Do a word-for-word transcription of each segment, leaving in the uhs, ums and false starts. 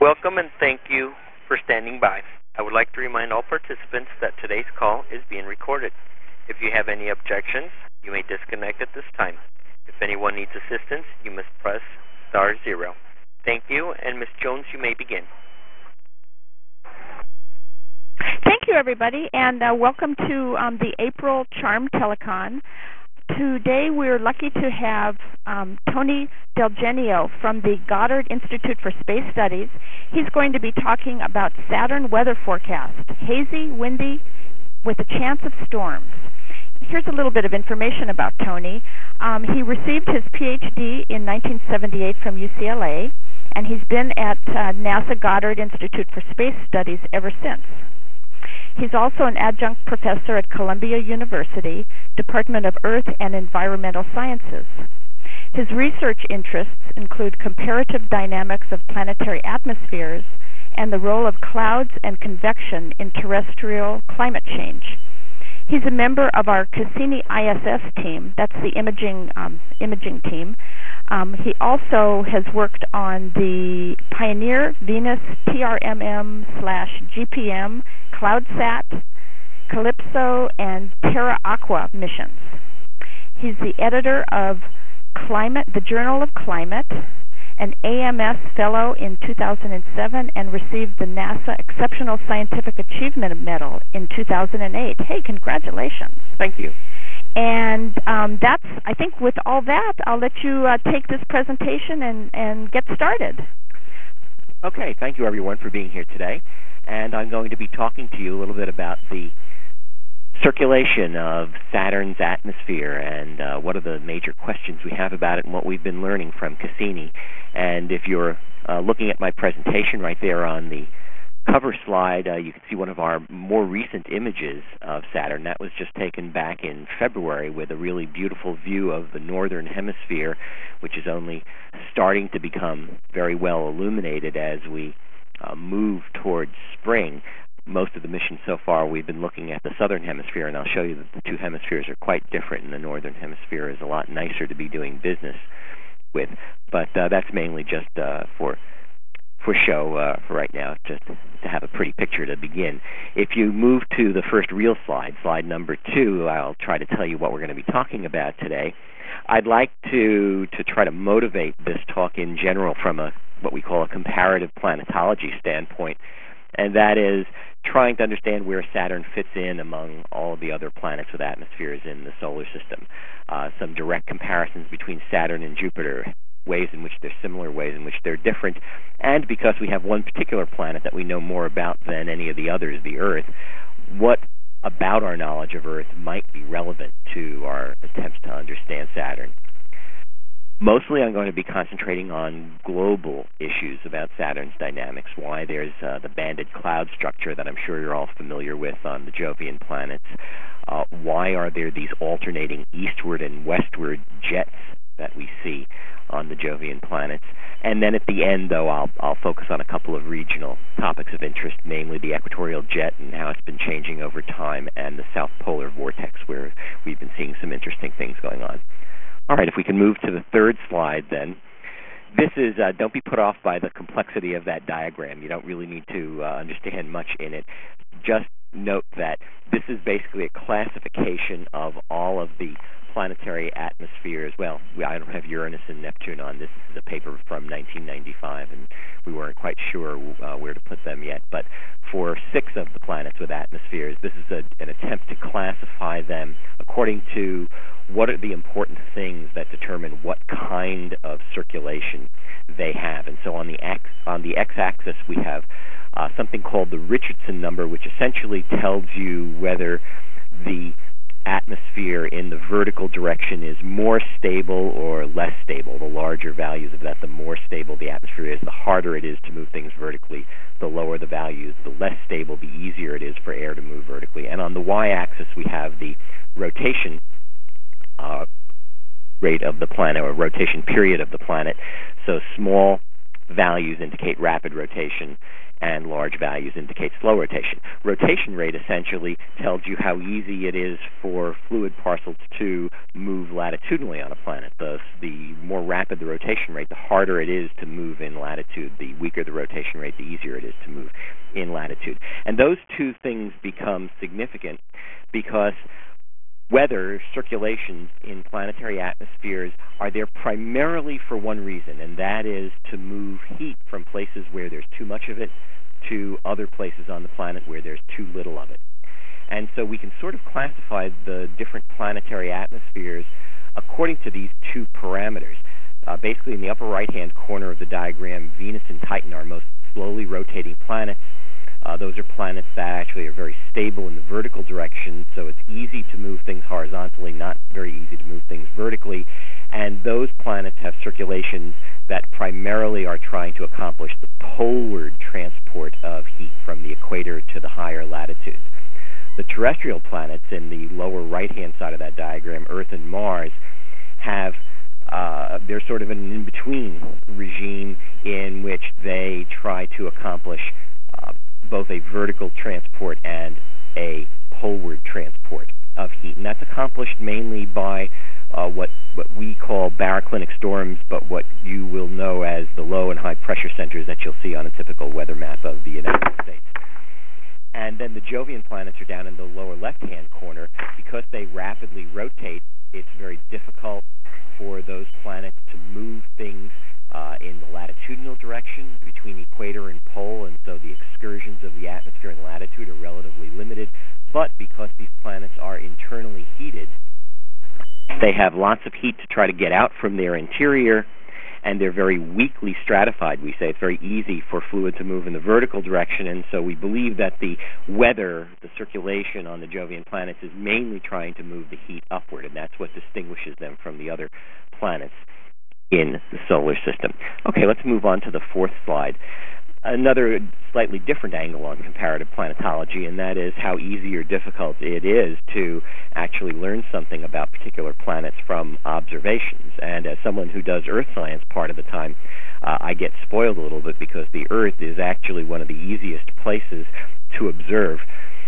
Welcome and thank you for standing by. I would like to remind all participants that today's call is being recorded. If you have any objections, you may disconnect at this time. If anyone needs assistance, you must press star zero. Thank you, and Miz Jones, you may begin. Thank you, everybody, and uh, welcome to um, the April Charm Telecon. Today we're lucky to have um, Tony Del Genio from the Goddard Institute for Space Studies. He's going to be talking about Saturn weather forecast, hazy, windy, with a chance of storms. Here's a little bit of information about Tony. Um, he received his P H D in nineteen seventy-eight from U C L A, and he's been at uh, NASA Goddard Institute for Space Studies ever since. He's also an adjunct professor at Columbia University, Department of Earth and Environmental Sciences. His research interests include comparative dynamics of planetary atmospheres and the role of clouds and convection in terrestrial climate change. He's a member of our Cassini I S S team, that's the imaging um, imaging team. Um, he also has worked on the Pioneer, Venus, T R M M slash G P M, CloudSat, Calypso, and Terra Aqua missions. He's the editor of Climate, the Journal of Climate, an A M S Fellow in two thousand seven, and received the NASA Exceptional Scientific Achievement Medal in two thousand eight. Hey, congratulations. Thank you. And um, that's, I think with all that, I'll let you uh, take this presentation and, and get started. Okay, thank you everyone for being here today. And I'm going to be talking to you a little bit about the circulation of Saturn's atmosphere and uh, what are the major questions we have about it and what we've been learning from Cassini. And if you're uh, looking at my presentation right there on the cover slide, uh, you can see one of our more recent images of Saturn. That was just taken back in February with a really beautiful view of the northern hemisphere, which is only starting to become very well illuminated as we uh, move towards spring. Most of the missions so far, we've been looking at the southern hemisphere, and I'll show you that the two hemispheres are quite different, and the northern hemisphere is a lot nicer to be doing business with. But uh, that's mainly just uh, for for show uh, for right now, just to have a pretty picture to begin. If you move to the first real slide, slide number two, I'll try to tell you what we're going to be talking about today. I'd like to to try to motivate this talk in general from a what we call a comparative planetology standpoint, and that is trying to understand where Saturn fits in among all of the other planets with atmospheres in the solar system. Uh, some direct comparisons between Saturn and Jupiter, ways in which they're similar, ways in which they're different, and because we have one particular planet that we know more about than any of the others, the Earth, what about our knowledge of Earth might be relevant to our attempts to understand Saturn. Mostly I'm going to be concentrating on global issues about Saturn's dynamics, why there's uh, the banded cloud structure that I'm sure you're all familiar with on the Jovian planets, uh, why are there these alternating eastward and westward jets that we see on the Jovian planets. And then at the end, though, I'll, I'll focus on a couple of regional topics of interest, namely the equatorial jet and how it's been changing over time, and the south polar vortex, where we've been seeing some interesting things going on. All right, if we can move to the third slide, then. This is, uh, don't be put off by the complexity of that diagram. You don't really need to uh, understand much in it. Just note that this is basically a classification of all of the planetary atmospheres. Well, we, I don't have Uranus and Neptune on this. This is a paper from nineteen ninety-five, and we weren't quite sure uh, where to put them yet. But for six of the planets with atmospheres, this is a, an attempt to classify them according to what are the important things that determine what kind of circulation they have. And so on the x, on the x-axis, we have uh, something called the Richardson number, which essentially tells you whether the atmosphere in the vertical direction is more stable or less stable. The larger values of that, the more stable the atmosphere is, the harder it is to move things vertically. The lower the values, the less stable, the easier it is for air to move vertically. And on the y-axis, we have the rotation uh, rate of the planet, or rotation period of the planet. So small values indicate rapid rotation, and large values indicate slow rotation. Rotation rate essentially tells you how easy it is for fluid parcels to move latitudinally on a planet. The, the more rapid the rotation rate, the harder it is to move in latitude. The weaker the rotation rate, the easier it is to move in latitude. And those two things become significant because weather circulations in planetary atmospheres are there primarily for one reason, and that is to move heat from places where there's too much of it to other places on the planet where there's too little of it. And so we can sort of classify the different planetary atmospheres according to these two parameters. Uh, basically, in the upper right-hand corner of the diagram, Venus and Titan are most slowly rotating planets. Uh, those are planets that actually are very stable in the vertical direction, so it's easy to move things horizontally, not very easy to move things vertically. And those planets have circulations that primarily are trying to accomplish the poleward transport of heat from the equator to the higher latitudes. The terrestrial planets in the lower right-hand side of that diagram, Earth and Mars, have uh, they're sort of an in-between regime in which they try to accomplish uh, both a vertical transport and a poleward transport of heat. And that's accomplished mainly by uh, what, what we call baroclinic storms, but what you will know as the low and high pressure centers that you'll see on a typical weather map of the United States. And then the Jovian planets are down in the lower left-hand corner. Because they rapidly rotate, it's very difficult for those planets to move things uh, in the latitudinal direction between equator and pole, and so the excursions of the atmosphere and latitude are relatively limited. But because these planets are internally heated, they have lots of heat to try to get out from their interior, and they're very weakly stratified. We say it's very easy for fluid to move in the vertical direction, and so we believe that the weather, the circulation on the Jovian planets is mainly trying to move the heat upward, and that's what distinguishes them from the other planets in the solar system. Okay, let's move on to the fourth slide. Another slightly different angle on comparative planetology, and that is how easy or difficult it is to actually learn something about particular planets from observations. And as someone who does Earth science part of the time, uh, I get spoiled a little bit because the Earth is actually one of the easiest places to observe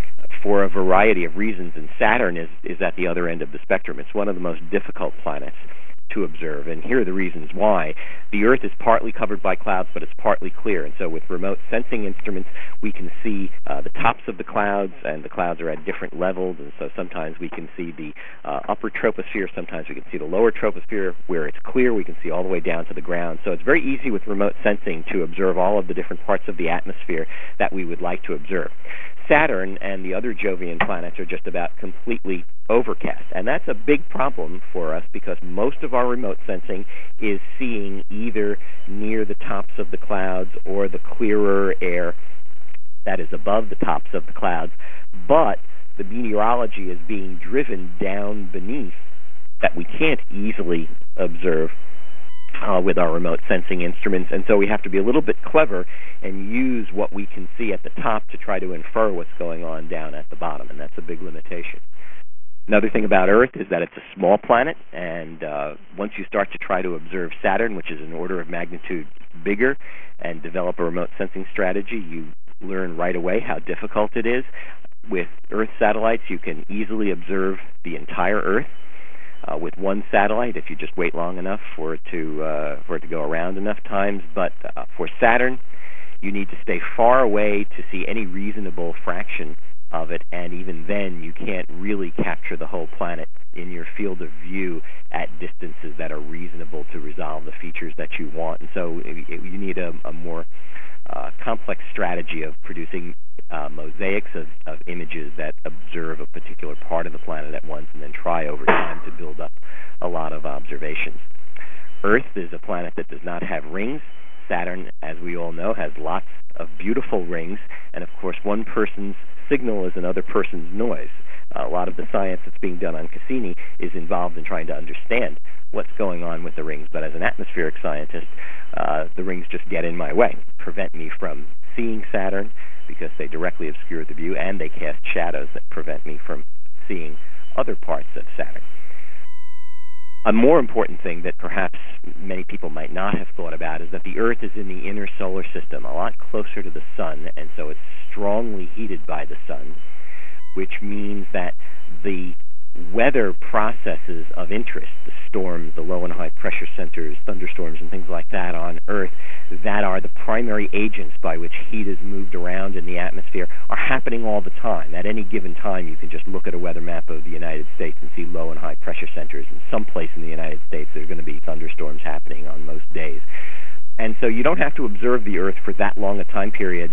for a variety of reasons, and Saturn is, is at the other end of the spectrum. It's one of the most difficult planets to observe, and here are the reasons why. The Earth is partly covered by clouds, but it's partly clear, and so with remote sensing instruments, we can see uh, the tops of the clouds, and the clouds are at different levels, and so sometimes we can see the uh, upper troposphere, sometimes we can see the lower troposphere. Where it's clear, we can see all the way down to the ground, so it's very easy with remote sensing to observe all of the different parts of the atmosphere that we would like to observe. Saturn and the other Jovian planets are just about completely overcast, and that's a big problem for us because most of our remote sensing is seeing either near the tops of the clouds or the clearer air that is above the tops of the clouds, but the meteorology is being driven down beneath that we can't easily observe Uh, with our remote sensing instruments, and so we have to be a little bit clever and use what we can see at the top to try to infer what's going on down at the bottom, and that's a big limitation. Another thing about Earth is that it's a small planet, and uh, once you start to try to observe Saturn, which is an order of magnitude bigger, and develop a remote sensing strategy, you learn right away how difficult it is. With Earth satellites, you can easily observe the entire Earth Uh, with one satellite if you just wait long enough for it to uh, for it to go around enough times. But uh, for Saturn, you need to stay far away to see any reasonable fraction of it, and even then you can't really capture the whole planet in your field of view at distances that are reasonable to resolve the features that you want. And so it, it, you need a, a more uh, complex strategy of producing Uh, mosaics of, of images that observe a particular part of the planet at once and then try over time to build up a lot of observations. Earth is a planet that does not have rings. Saturn, as we all know, has lots of beautiful rings, and of course one person's signal is another person's noise. Uh, a lot of the science that's being done on Cassini is involved in trying to understand what's going on with the rings, but as an atmospheric scientist, uh, the rings just get in my way, prevent me from seeing Saturn because they directly obscure the view, and they cast shadows that prevent me from seeing other parts of Saturn. a more important thing that perhaps many people might not have thought about is that the Earth is in the inner solar system, a lot closer to the sun, and so it's strongly heated by the sun, which means that the weather processes of interest, the storms, the low and high pressure centers, thunderstorms, and things like that on Earth that are the primary agents by which heat is moved around in the atmosphere are happening all the time. At any given time, you can just look at a weather map of the United States and see low and high pressure centers. In some place in the United States, there's going to be thunderstorms happening on most days. And so you don't have to observe the Earth for that long a time period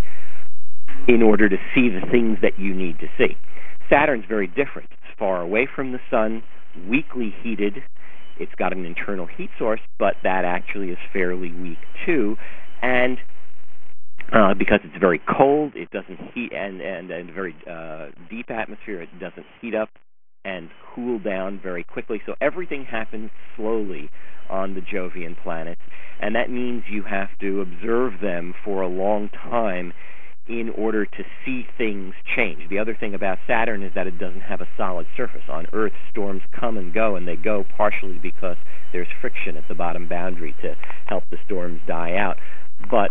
in order to see the things that you need to see. Saturn's very different. It's far away from the sun, weakly heated. It's got an internal heat source, but that actually is fairly weak too. And uh, because it's very cold, it doesn't heat, and and, and very uh, deep atmosphere, it doesn't heat up and cool down very quickly. So everything happens slowly on the Jovian planets, and that means you have to observe them for a long time in order to see things change. The other thing about Saturn is that it doesn't have a solid surface. On Earth, storms come and go, and they go partially because there's friction at the bottom boundary to help the storms die out. But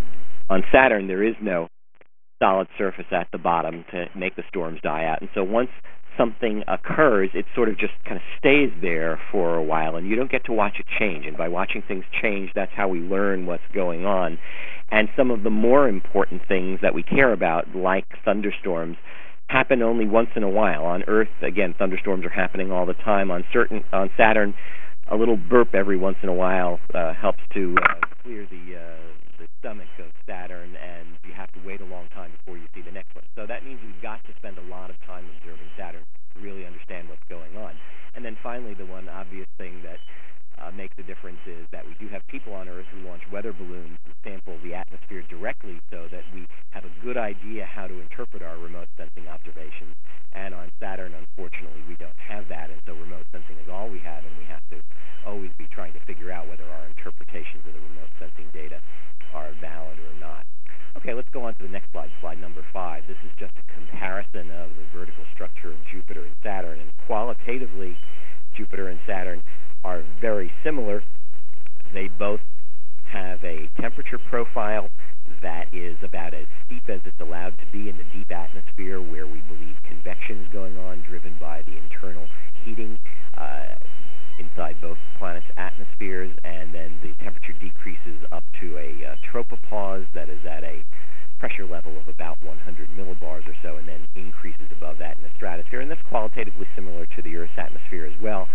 on Saturn, there is no solid surface at the bottom to make the storms die out. And so once something occurs, it sort of just kind of stays there for a while, and you don't get to watch it change. And by watching things change, that's how we learn what's going on. And some of the more important things that we care about, like thunderstorms, happen only once in a while. On Earth, again, thunderstorms are happening all the time. On certain on Saturn, a little burp every once in a while uh, helps to uh, clear the uh, the stomach of Saturn, and you have to wait a long time before you see the next one. So that means we've got to spend a lot of time observing Saturn to really understand what's going on. And then finally, the one obvious thing that uh, makes a difference is that we do have people on Earth who launch weather balloons and sample the atmosphere directly so that we have a good idea how to interpret our remote sensing observations. And on Saturn, unfortunately, we don't have that, and so remote sensing is all we have, and we have to always be trying to figure out whether our interpretations of the remote sensing data are valid or not. Okay, let's go on to the next slide, slide number five. This is just a comparison of the vertical structure of Jupiter and Saturn, and qualitatively, Jupiter and Saturn are very similar. They both have a temperature profile that is about as steep as it's allowed to be in the deep atmosphere, where we believe convection is going on, driven by the internal heating uh, inside both planets' atmospheres, and then the temperature decreases up to a uh, tropopause that is at a pressure level of about one hundred millibars or so, and then increases above that in the stratosphere. And that's qualitatively similar to the Earth's atmosphere as well.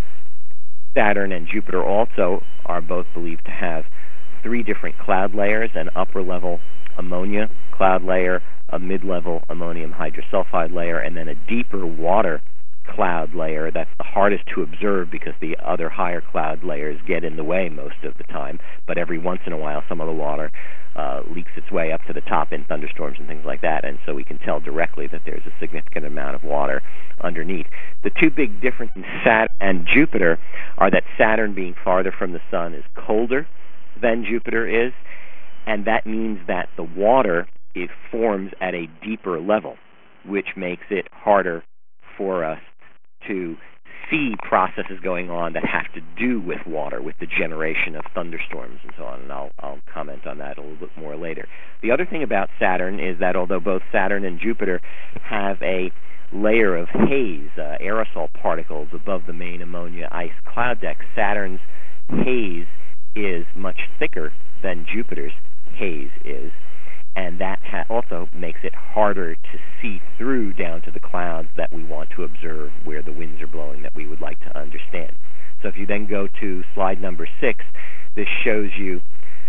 Saturn and Jupiter also are both believed to have three different cloud layers: an upper-level ammonia cloud layer, a mid-level ammonium hydrosulfide layer, and then a deeper water cloud layer that's the hardest to observe because the other higher cloud layers get in the way most of the time, but every once in a while some of the water uh, leaks its way up to the top in thunderstorms and things like that, and so we can tell directly that there's a significant amount of water underneath. The two big differences in Saturn and Jupiter are that Saturn, being farther from the sun, is colder than Jupiter is, and that means that the water it forms at a deeper level, which makes it harder for us to see processes going on that have to do with water, with the generation of thunderstorms and so on, and I'll, I'll comment on that a little bit more later. The other thing about Saturn is that although both Saturn and Jupiter have a layer of haze, uh, aerosol particles above the main ammonia ice cloud deck, Saturn's haze is much thicker than Jupiter's haze is, and that ha- also makes it harder to see through down to the clouds that we want to observe, where the winds are blowing that we would like to understand. So if you then go to slide number six, this shows you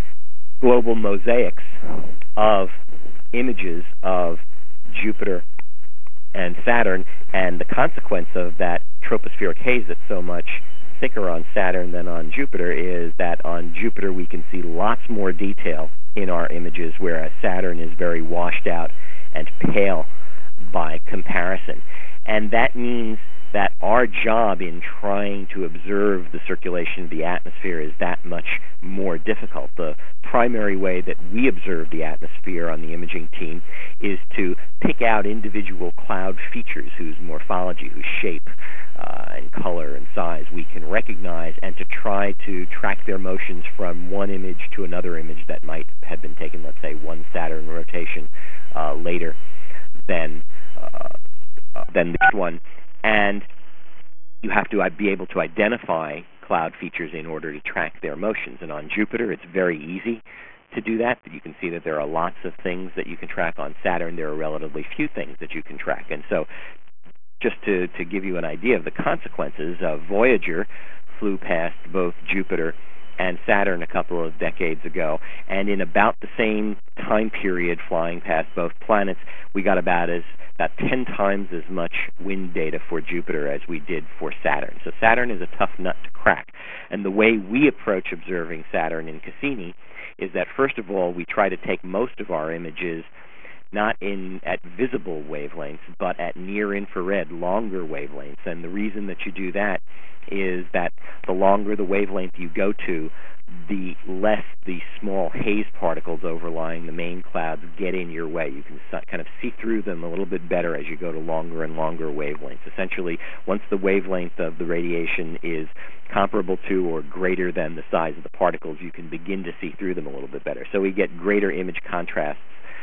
global mosaics of images of Jupiter and Saturn, and the consequence of that tropospheric haze that's so much thicker on Saturn than on Jupiter is that on Jupiter we can see lots more detail in our images, whereas Saturn is very washed out and pale by comparison. And that means that our job in trying to observe the circulation of the atmosphere is that much more difficult. The primary way that we observe the atmosphere on the imaging team is to pick out individual cloud features whose morphology, whose shape uh, and color and size, we can recognize and to try to track their motions from one image to another image that might have been taken, let's say, one Saturn rotation uh, later than uh, than this one. And you have to be able to identify cloud features in order to track their motions. And on Jupiter, it's very easy to do that. You can see that there are lots of things that you can track. On Saturn, there are relatively few things that you can track. And so just to, to give you an idea of the consequences, uh, Voyager flew past both Jupiter and Saturn a couple of decades ago, and in about the same time period flying past both planets, we got about as about ten times as much wind data for Jupiter as we did for Saturn. So Saturn is a tough nut to crack. And the way we approach observing Saturn in Cassini is that, first of all, we try to take most of our images not in at visible wavelengths, but at near-infrared, longer wavelengths. And the reason that you do that is that the longer the wavelength you go to, the less the small haze particles overlying the main clouds get in your way. You can kind of see through them a little bit better as you go to longer and longer wavelengths. Essentially, once the wavelength of the radiation is comparable to or greater than the size of the particles, you can begin to see through them a little bit better. So we get greater image contrasts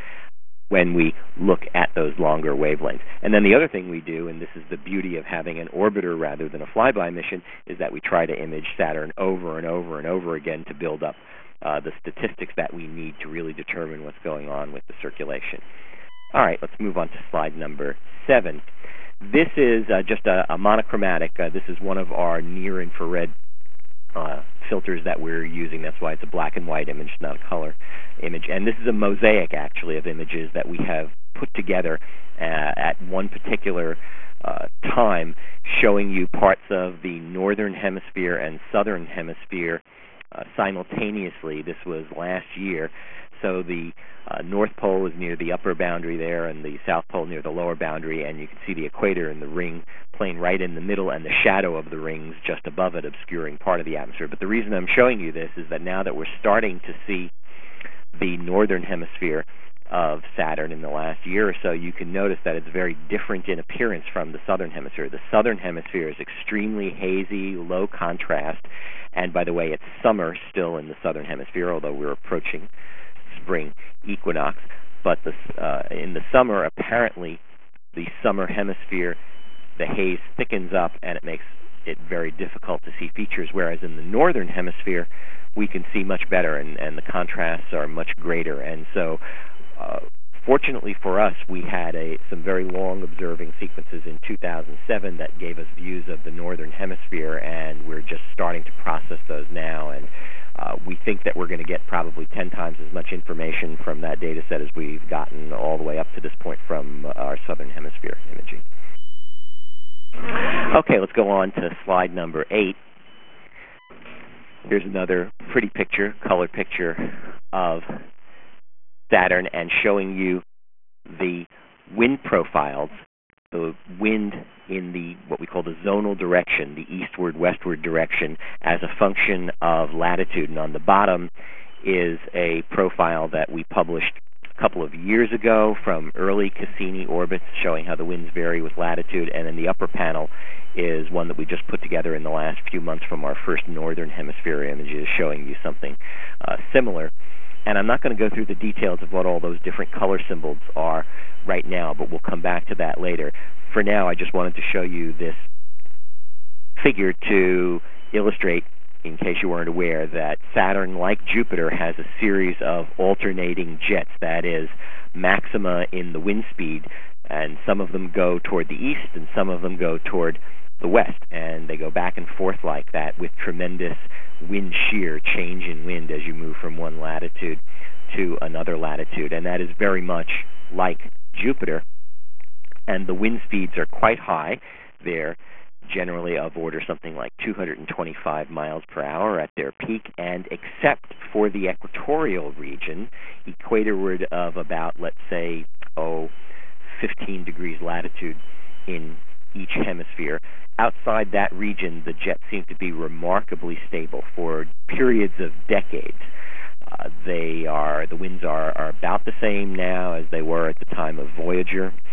when we look at those longer wavelengths. And then the other thing we do, and this is the beauty of having an orbiter rather than a flyby mission, is that we try to image Saturn over and over and over again to build up uh, the statistics that we need to really determine what's going on with the circulation. All right, let's move on to slide number seven. This is uh, just a, a monochromatic. Uh, this is one of our near-infrared Uh, filters that we're using. That's why it's a black and white image, not a color image. And this is a mosaic, actually, of images that we have put together uh, at one particular uh, time, showing you parts of the northern hemisphere and southern hemisphere uh, simultaneously. This was last year. So the uh, North Pole is near the upper boundary there, and the South Pole near the lower boundary, and you can see the equator and the ring plane right in the middle, and the shadow of the rings just above it obscuring part of the atmosphere. But the reason I'm showing you this is that now that we're starting to see the northern hemisphere of Saturn in the last year or so, you can notice that it's very different in appearance from the southern hemisphere. The southern hemisphere is extremely hazy, low contrast, and by the way, it's summer still in the southern hemisphere, although we're approaching spring equinox. But the, uh, in the summer, apparently, the summer hemisphere, the haze thickens up and it makes it very difficult to see features, whereas in the northern hemisphere, we can see much better, and, and the contrasts are much greater. And so, uh, fortunately for us, we had a, some very long observing sequences in two thousand seven that gave us views of the northern hemisphere, and we're just starting to process those now. And Uh, we think that we're going to get probably ten times as much information from that data set as we've gotten all the way up to this point from uh, our southern hemisphere imaging. Okay, let's go on to slide number eight. Here's another pretty picture, color picture of Saturn, and showing you the wind profiles, the wind in the what we call the zonal direction, the eastward-westward direction, as a function of latitude. And on the bottom is a profile that we published a couple of years ago from early Cassini orbits, showing how the winds vary with latitude. And then the upper panel is one that we just put together in the last few months from our first northern hemisphere images, showing you something uh, similar. And I'm not going to go through the details of what all those different color symbols are right now, but we'll come back to that later. For now, I just wanted to show you this figure to illustrate, in case you weren't aware, that Saturn, like Jupiter, has a series of alternating jets. That is, maxima in the wind speed, and some of them go toward the east and some of them go toward the west, and they go back and forth like that with tremendous wind shear, change in wind as you move from one latitude to another latitude. And that is very much like Jupiter, and the wind speeds are quite high. They're generally of order something like two hundred twenty-five miles per hour at their peak, and except for the equatorial region, equatorward of about, let's say, oh, fifteen degrees latitude in each hemisphere, outside that region, the jets seem to be remarkably stable for periods of decades. Uh, they are the winds are, are about the same now as they were at the time of Voyager.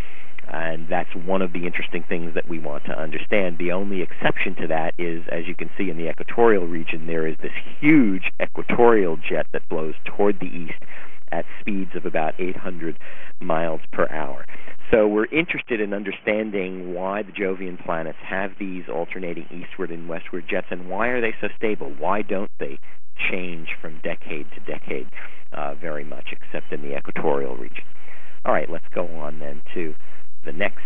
And that's one of the interesting things that we want to understand. The only exception to that is, as you can see in the equatorial region, there is this huge equatorial jet that blows toward the east at speeds of about eight hundred miles per hour. So we're interested in understanding why the Jovian planets have these alternating eastward and westward jets, and why are they so stable? Why don't they change from decade to decade uh, very much, except in the equatorial region? All right, let's go on then to the next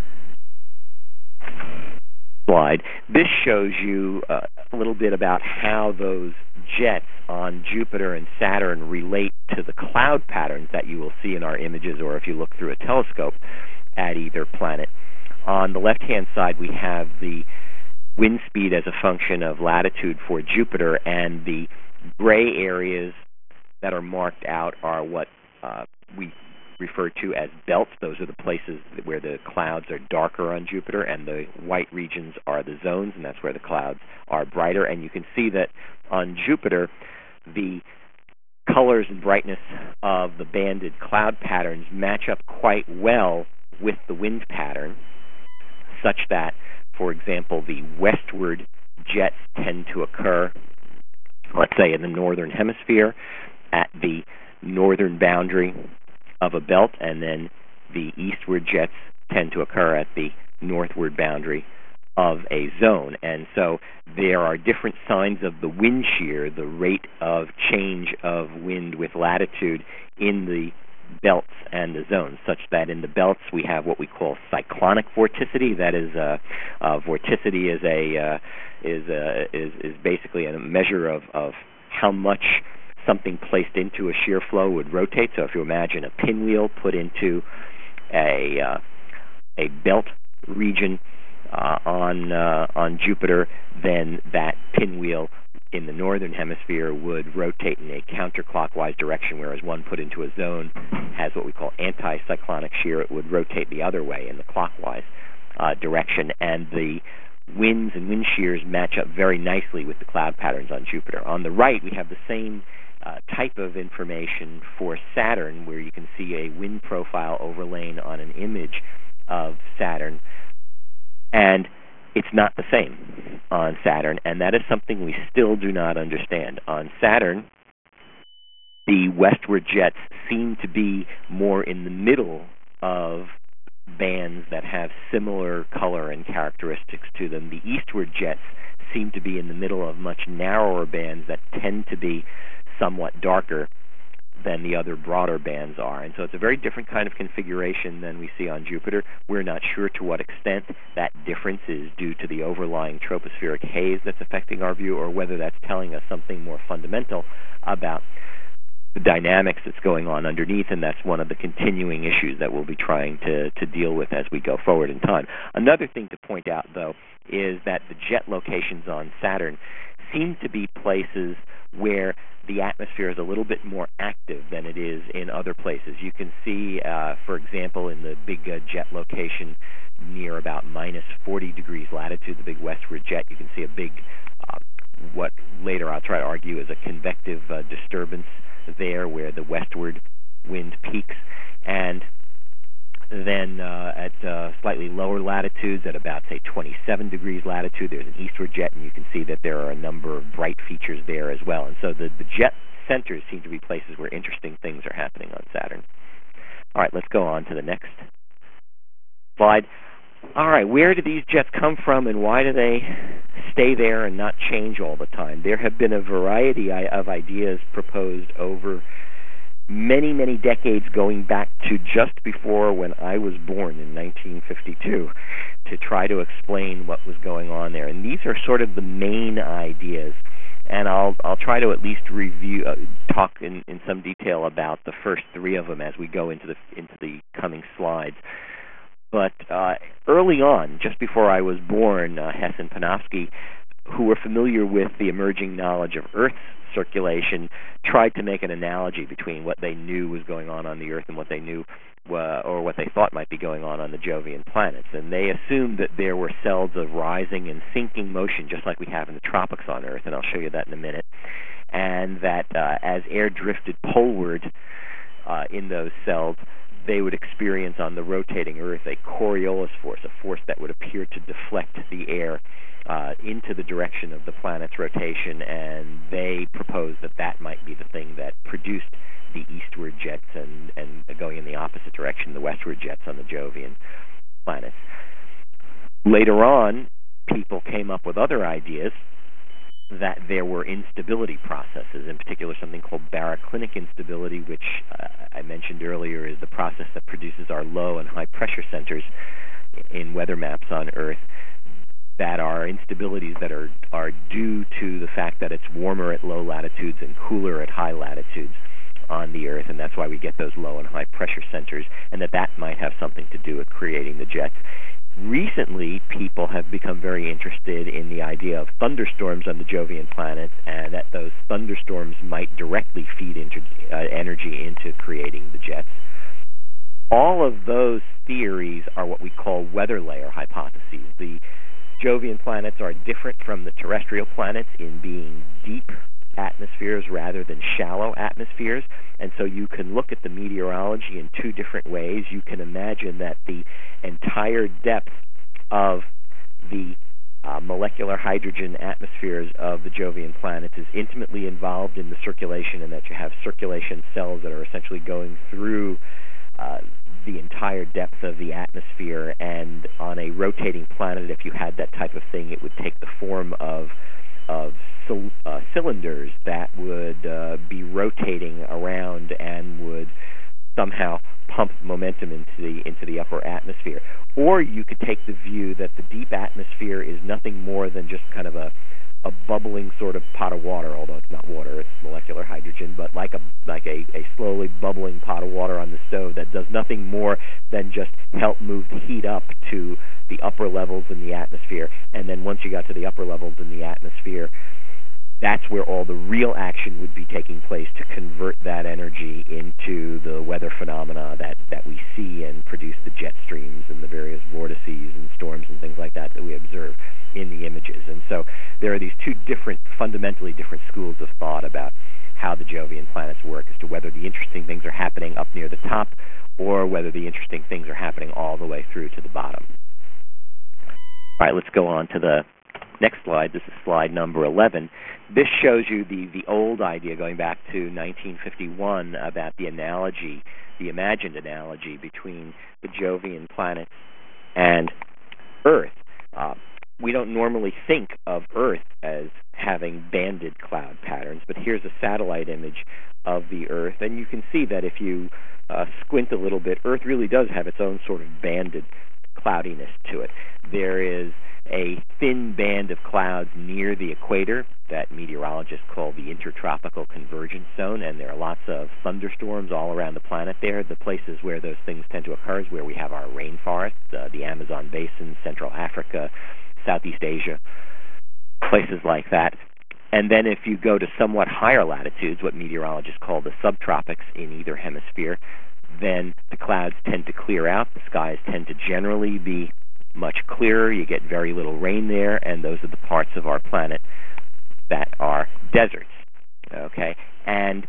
slide. This shows you uh, a little bit about how those jets on Jupiter and Saturn relate to the cloud patterns that you will see in our images, or if you look through a telescope at either planet. On the left-hand side, we have the wind speed as a function of latitude for Jupiter, and the gray areas that are marked out are what uh, we refer to as belts. Those are the places where the clouds are darker on Jupiter, and the white regions are the zones, and that's where the clouds are brighter. And you can see that on Jupiter, the colors and brightness of the banded cloud patterns match up quite well with the wind pattern, such that, for example, the westward jets tend to occur, let's say, in the northern hemisphere at the northern boundary of a belt, and then the eastward jets tend to occur at the northward boundary of a zone. And so there are different signs of the wind shear, the rate of change of wind with latitude in the belts and the zones, such that in the belts we have what we call cyclonic vorticity. That is, uh, uh, vorticity is a uh, is a, is is basically a measure of of how much something placed into a shear flow would rotate. So if you imagine a pinwheel put into a uh, a belt region uh, on uh, on Jupiter, then that pinwheel in the northern hemisphere would rotate in a counterclockwise direction, whereas one put into a zone has what we call anticyclonic shear. It would rotate the other way in the clockwise uh, direction, and the winds and wind shears match up very nicely with the cloud patterns on Jupiter. On the right, we have the same uh, type of information for Saturn, where you can see a wind profile overlain on an image of Saturn, and it's not the same on Saturn, and that is something we still do not understand. On Saturn, the westward jets seem to be more in the middle of bands that have similar color and characteristics to them. The eastward jets seem to be in the middle of much narrower bands that tend to be somewhat darker than the other broader bands are. And so it's a very different kind of configuration than we see on Jupiter. We're not sure to what extent that difference is due to the overlying tropospheric haze that's affecting our view, or whether that's telling us something more fundamental about the dynamics that's going on underneath, and that's one of the continuing issues that we'll be trying to, to deal with as we go forward in time. Another thing to point out, though, is that the jet locations on Saturn seem to be places where the atmosphere is a little bit more active than it is in other places. You can see, uh, for example, in the big uh, jet location near about minus forty degrees latitude, the big westward jet, you can see a big, uh, what later I'll try to argue is a convective uh, disturbance there, where the westward wind peaks. And then uh, at uh, slightly lower latitudes, at about, say, twenty-seven degrees latitude, there's an eastward jet, and you can see that there are a number of bright features there as well. And so the, the jet centers seem to be places where interesting things are happening on Saturn. All right, let's go on to the next slide. All right, where do these jets come from, and why do they stay there and not change all the time? There have been a variety of ideas proposed over many, many decades, going back to just before when I was born in nineteen fifty-two, to try to explain what was going on there. And these are sort of the main ideas, and I'll I'll try to at least review, uh, talk in, in some detail about the first three of them as we go into the into the coming slides. But uh, early on, just before I was born, uh, Hess and Panofsky, who were familiar with the emerging knowledge of Earth's circulation, tried to make an analogy between what they knew was going on on the Earth and what they knew, uh, or what they thought might be going on on the Jovian planets. And they assumed that there were cells of rising and sinking motion, just like we have in the tropics on Earth, and I'll show you that in a minute, and that uh, as air drifted poleward uh, in those cells, they would experience on the rotating Earth a Coriolis force, a force that would appear to deflect the air uh, into the direction of the planet's rotation, and they proposed that that might be the thing that produced the eastward jets and, and going in the opposite direction, the westward jets on the Jovian planets. Later on, people came up with other ideas that there were instability processes, in particular something called baroclinic instability, which uh, I mentioned earlier is the process that produces our low and high pressure centers in weather maps on Earth, that are instabilities that are, are due to the fact that it's warmer at low latitudes and cooler at high latitudes on the Earth, and that's why we get those low and high pressure centers, and that that might have something to do with creating the jets. Recently, people have become very interested in the idea of thunderstorms on the Jovian planets, and that those thunderstorms might directly feed into, uh, energy into creating the jets. All of those theories are what we call weather layer hypotheses. The Jovian planets are different from the terrestrial planets in being deep atmospheres rather than shallow atmospheres, and so you can look at the meteorology in two different ways. You can imagine that the entire depth of the uh, molecular hydrogen atmospheres of the Jovian planets is intimately involved in the circulation, and that you have circulation cells that are essentially going through uh, the entire depth of the atmosphere, and on a rotating planet, if you had that type of thing, it would take the form of of uh, cylinders that would uh, be rotating around and would somehow pump momentum into the into the upper atmosphere. Or you could take the view that the deep atmosphere is nothing more than just kind of a a bubbling sort of pot of water, although it's not water, it's molecular hydrogen, but like a like a, a slowly bubbling pot of water on the stove that does nothing more than just help move the heat up to the upper levels in the atmosphere. And then once you got to the upper levels in the atmosphere, that's where all the real action would be taking place to convert that energy into the weather phenomena that, that we see and produce the jet streams and the various vortices and storms and things like that that we observe in the images. And so there are these two different, fundamentally different schools of thought about how the Jovian planets work, as to whether the interesting things are happening up near the top or whether the interesting things are happening all the way through to the bottom. All right, let's go on to the next slide. This is slide number eleven. This shows you the, the old idea going back to nineteen fifty-one about the analogy, the imagined analogy between the Jovian planets and Earth. Uh, we don't normally think of Earth as having banded cloud patterns, but here's a satellite image of the Earth, and you can see that if you uh, squint a little bit, Earth really does have its own sort of banded cloudiness to it. There is a thin band of clouds near the equator that meteorologists call the intertropical convergence zone, and there are lots of thunderstorms all around the planet there. The places where those things tend to occur is where we have our rainforests, uh, the Amazon basin, Central Africa, Southeast Asia, places like that. And then if you go to somewhat higher latitudes, what meteorologists call the subtropics in either hemisphere, then the clouds tend to clear out. The skies tend to generally be much clearer. You get very little rain there, and those are the parts of our planet that are deserts. Okay? And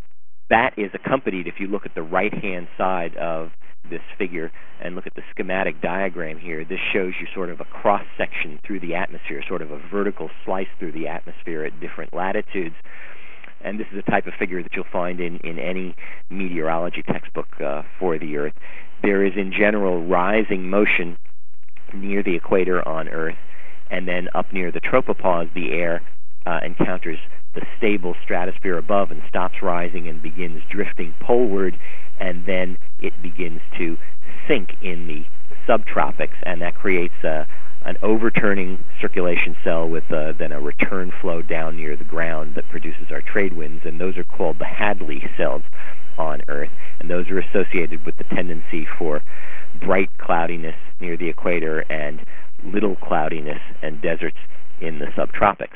that is accompanied, if you look at the right-hand side of this figure and look at the schematic diagram here, this shows you sort of a cross-section through the atmosphere, sort of a vertical slice through the atmosphere at different latitudes. And this is a type of figure that you'll find in, in any meteorology textbook uh, for the Earth. There is, in general, rising motion near the equator on Earth, and then up near the tropopause, the air uh, encounters the stable stratosphere above and stops rising and begins drifting poleward, and then it begins to sink in the subtropics, and that creates a, an overturning circulation cell with uh, then a return flow down near the ground that produces our trade winds, and those are called the Hadley cells on Earth, and those are associated with the tendency for bright cloudiness near the equator and little cloudiness and deserts in the subtropics.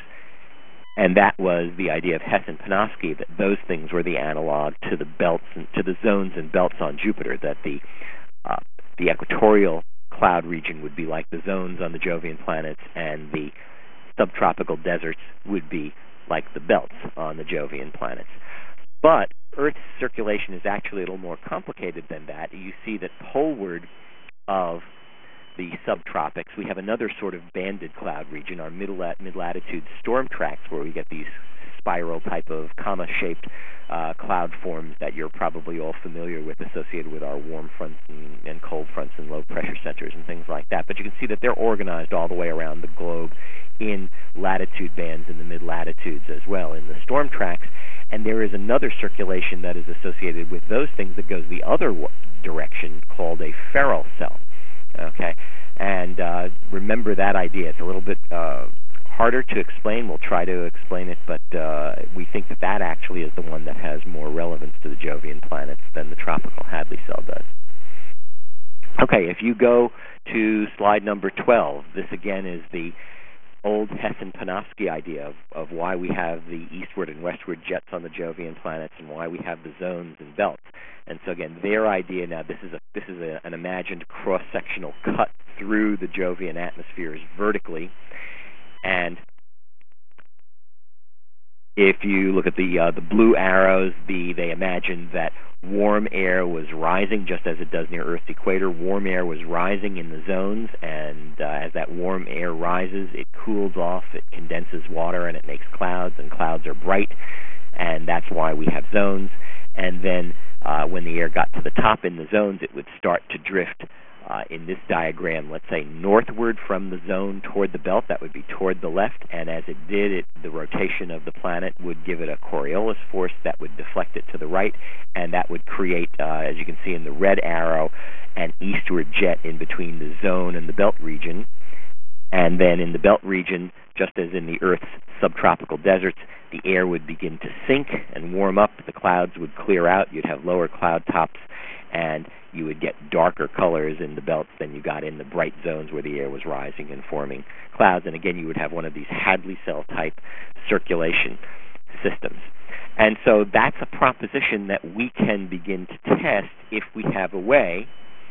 And that was the idea of Hess and Panofsky, that those things were the analog to the belts and to the zones and belts on Jupiter, that the uh, the equatorial cloud region would be like the zones on the Jovian planets, and the subtropical deserts would be like the belts on the Jovian planets. But Earth's circulation is actually a little more complicated than that. You see that poleward of the subtropics, we have another sort of banded cloud region, our mid-latitude storm tracks, where we get these spiral type of comma-shaped uh, cloud forms that you're probably all familiar with, associated with our warm fronts and, and cold fronts and low pressure centers and things like that. But you can see that they're organized all the way around the globe in latitude bands in the mid-latitudes as well in the storm tracks. And there is another circulation that is associated with those things that goes the other w- direction called a Ferrel cell. Okay, and uh, remember that idea. It's a little bit uh, harder to explain. We'll try to explain it, but uh, we think that that actually is the one that has more relevance to the Jovian planets than the tropical Hadley cell does. Okay, if you go to slide number twelve, this again is the old Hess and Panofsky idea of, of why we have the eastward and westward jets on the Jovian planets and why we have the zones and belts. And so again, their idea now, this is a this is a, an imagined cross-sectional cut through the Jovian atmospheres vertically. And if you look at the uh, the blue arrows, the they imagined that warm air was rising just as it does near Earth's equator. Warm air was rising in the zones, and uh, as that warm air rises, it cools off, it condenses water, and it makes clouds, and clouds are bright, and that's why we have zones. And then uh, when the air got to the top in the zones, it would start to drift uh, in this diagram, let's say northward from the zone toward the belt. That would be toward the left, and as it did, it, the rotation of the planet would give it a Coriolis force that would deflect it to the right, and that would create, uh, as you can see in the red arrow, an eastward jet in between the zone and the belt region. And then in the belt region, just as in the Earth's subtropical deserts, the air would begin to sink and warm up. The clouds would clear out. You'd have lower cloud tops, and you would get darker colors in the belts than you got in the bright zones where the air was rising and forming clouds. And again, you would have one of these Hadley cell type circulation systems. And so that's a proposition that we can begin to test if we have a way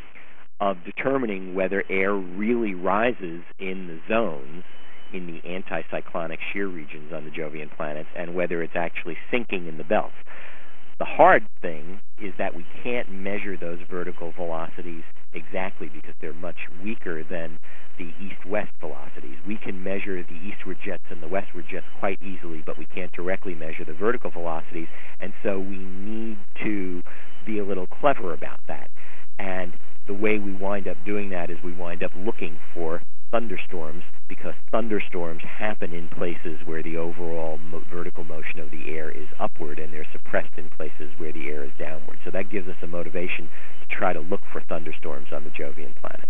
of determining whether air really rises in the zones in the anticyclonic shear regions on the Jovian planets and whether it's actually sinking in the belts. The hard thing is that we can't measure those vertical velocities exactly because they're much weaker than the east-west velocities. We can measure the eastward jets and the westward jets quite easily, but we can't directly measure the vertical velocities, and so we need to be a little clever about that. And the way we wind up doing that is we wind up looking for thunderstorms, because thunderstorms happen in places where the overall mo- vertical motion of the air is upward, and they're suppressed in places where the air is downward. So that gives us a motivation to try to look for thunderstorms on the Jovian planet.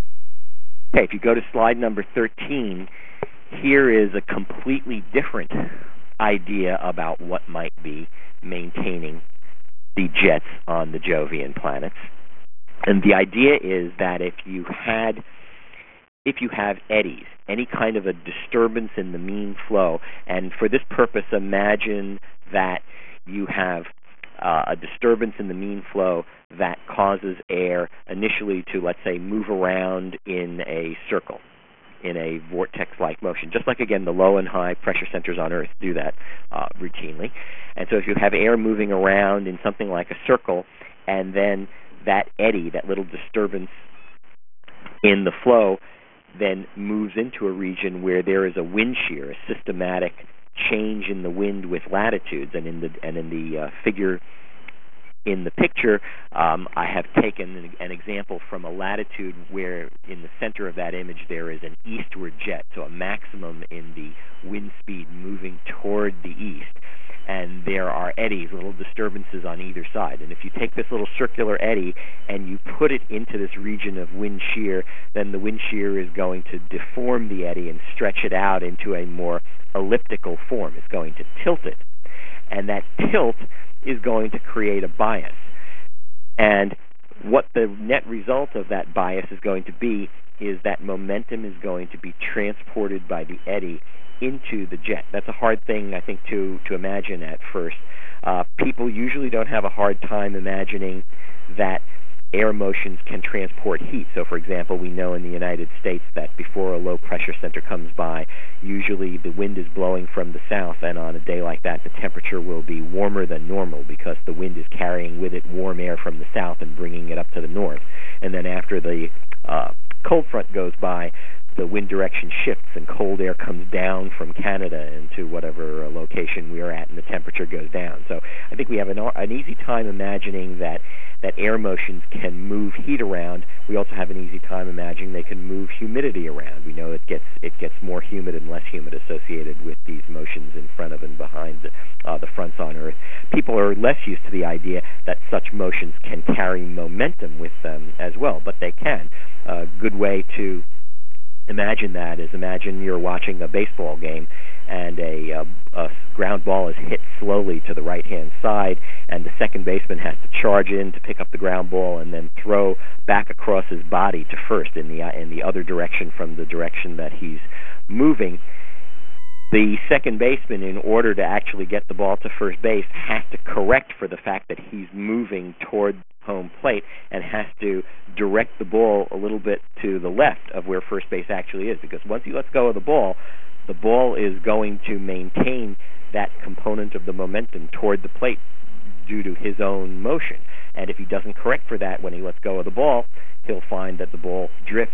Okay, if you go to slide number thirteen, here is a completely different idea about what might be maintaining the jets on the Jovian planets. And the idea is that if you had if you have eddies, any kind of a disturbance in the mean flow, and for this purpose, imagine that you have uh, a disturbance in the mean flow that causes air initially to, let's say, move around in a circle, in a vortex-like motion, just like, again, the low and high pressure centers on Earth do that uh, routinely. And so if you have air moving around in something like a circle, and then that eddy, that little disturbance in the flow, then moves into a region where there is a wind shear, a systematic change in the wind with latitudes. And in the and in the uh, figure in the picture, um, I have taken an, an example from a latitude where in the center of that image there is an eastward jet, so a maximum in the wind speed moving toward the east. And there are eddies, little disturbances on either side. And if you take this little circular eddy and you put it into this region of wind shear, then the wind shear is going to deform the eddy and stretch it out into a more elliptical form. It's going to tilt it. And that tilt is going to create a bias. And what the net result of that bias is going to be is that momentum is going to be transported by the eddy into the jet. That's a hard thing, I think, to, to imagine at first. Uh, people usually don't have a hard time imagining that air motions can transport heat. So, for example, we know in the United States that before a low-pressure center comes by, usually the wind is blowing from the south, and on a day like that, the temperature will be warmer than normal because the wind is carrying with it warm air from the south and bringing it up to the north. And then after the uh, cold front goes by, the wind direction shifts and cold air comes down from Canada into whatever uh, location we're at, and the temperature goes down. So I think we have an, an easy time imagining that that air motions can move heat around. We also have an easy time imagining they can move humidity around. We know it gets it gets more humid and less humid associated with these motions in front of and behind the, uh, the fronts on Earth. People are less used to the idea that such motions can carry momentum with them as well, but they can. A good way to imagine that is imagine you're watching a baseball game and a, uh, a ground ball is hit slowly to the right-hand side, and the second baseman has to charge in to pick up the ground ball and then throw back across his body to first in the in the other direction from the direction that he's moving. The second baseman, in order to actually get the ball to first base, has to correct for the fact that he's moving toward home plate and has to direct the ball a little bit to the left of where first base actually is, because once he lets go of the ball, the ball is going to maintain that component of the momentum toward the plate due to his own motion. And if he doesn't correct for that when he lets go of the ball, he'll find that the ball drifts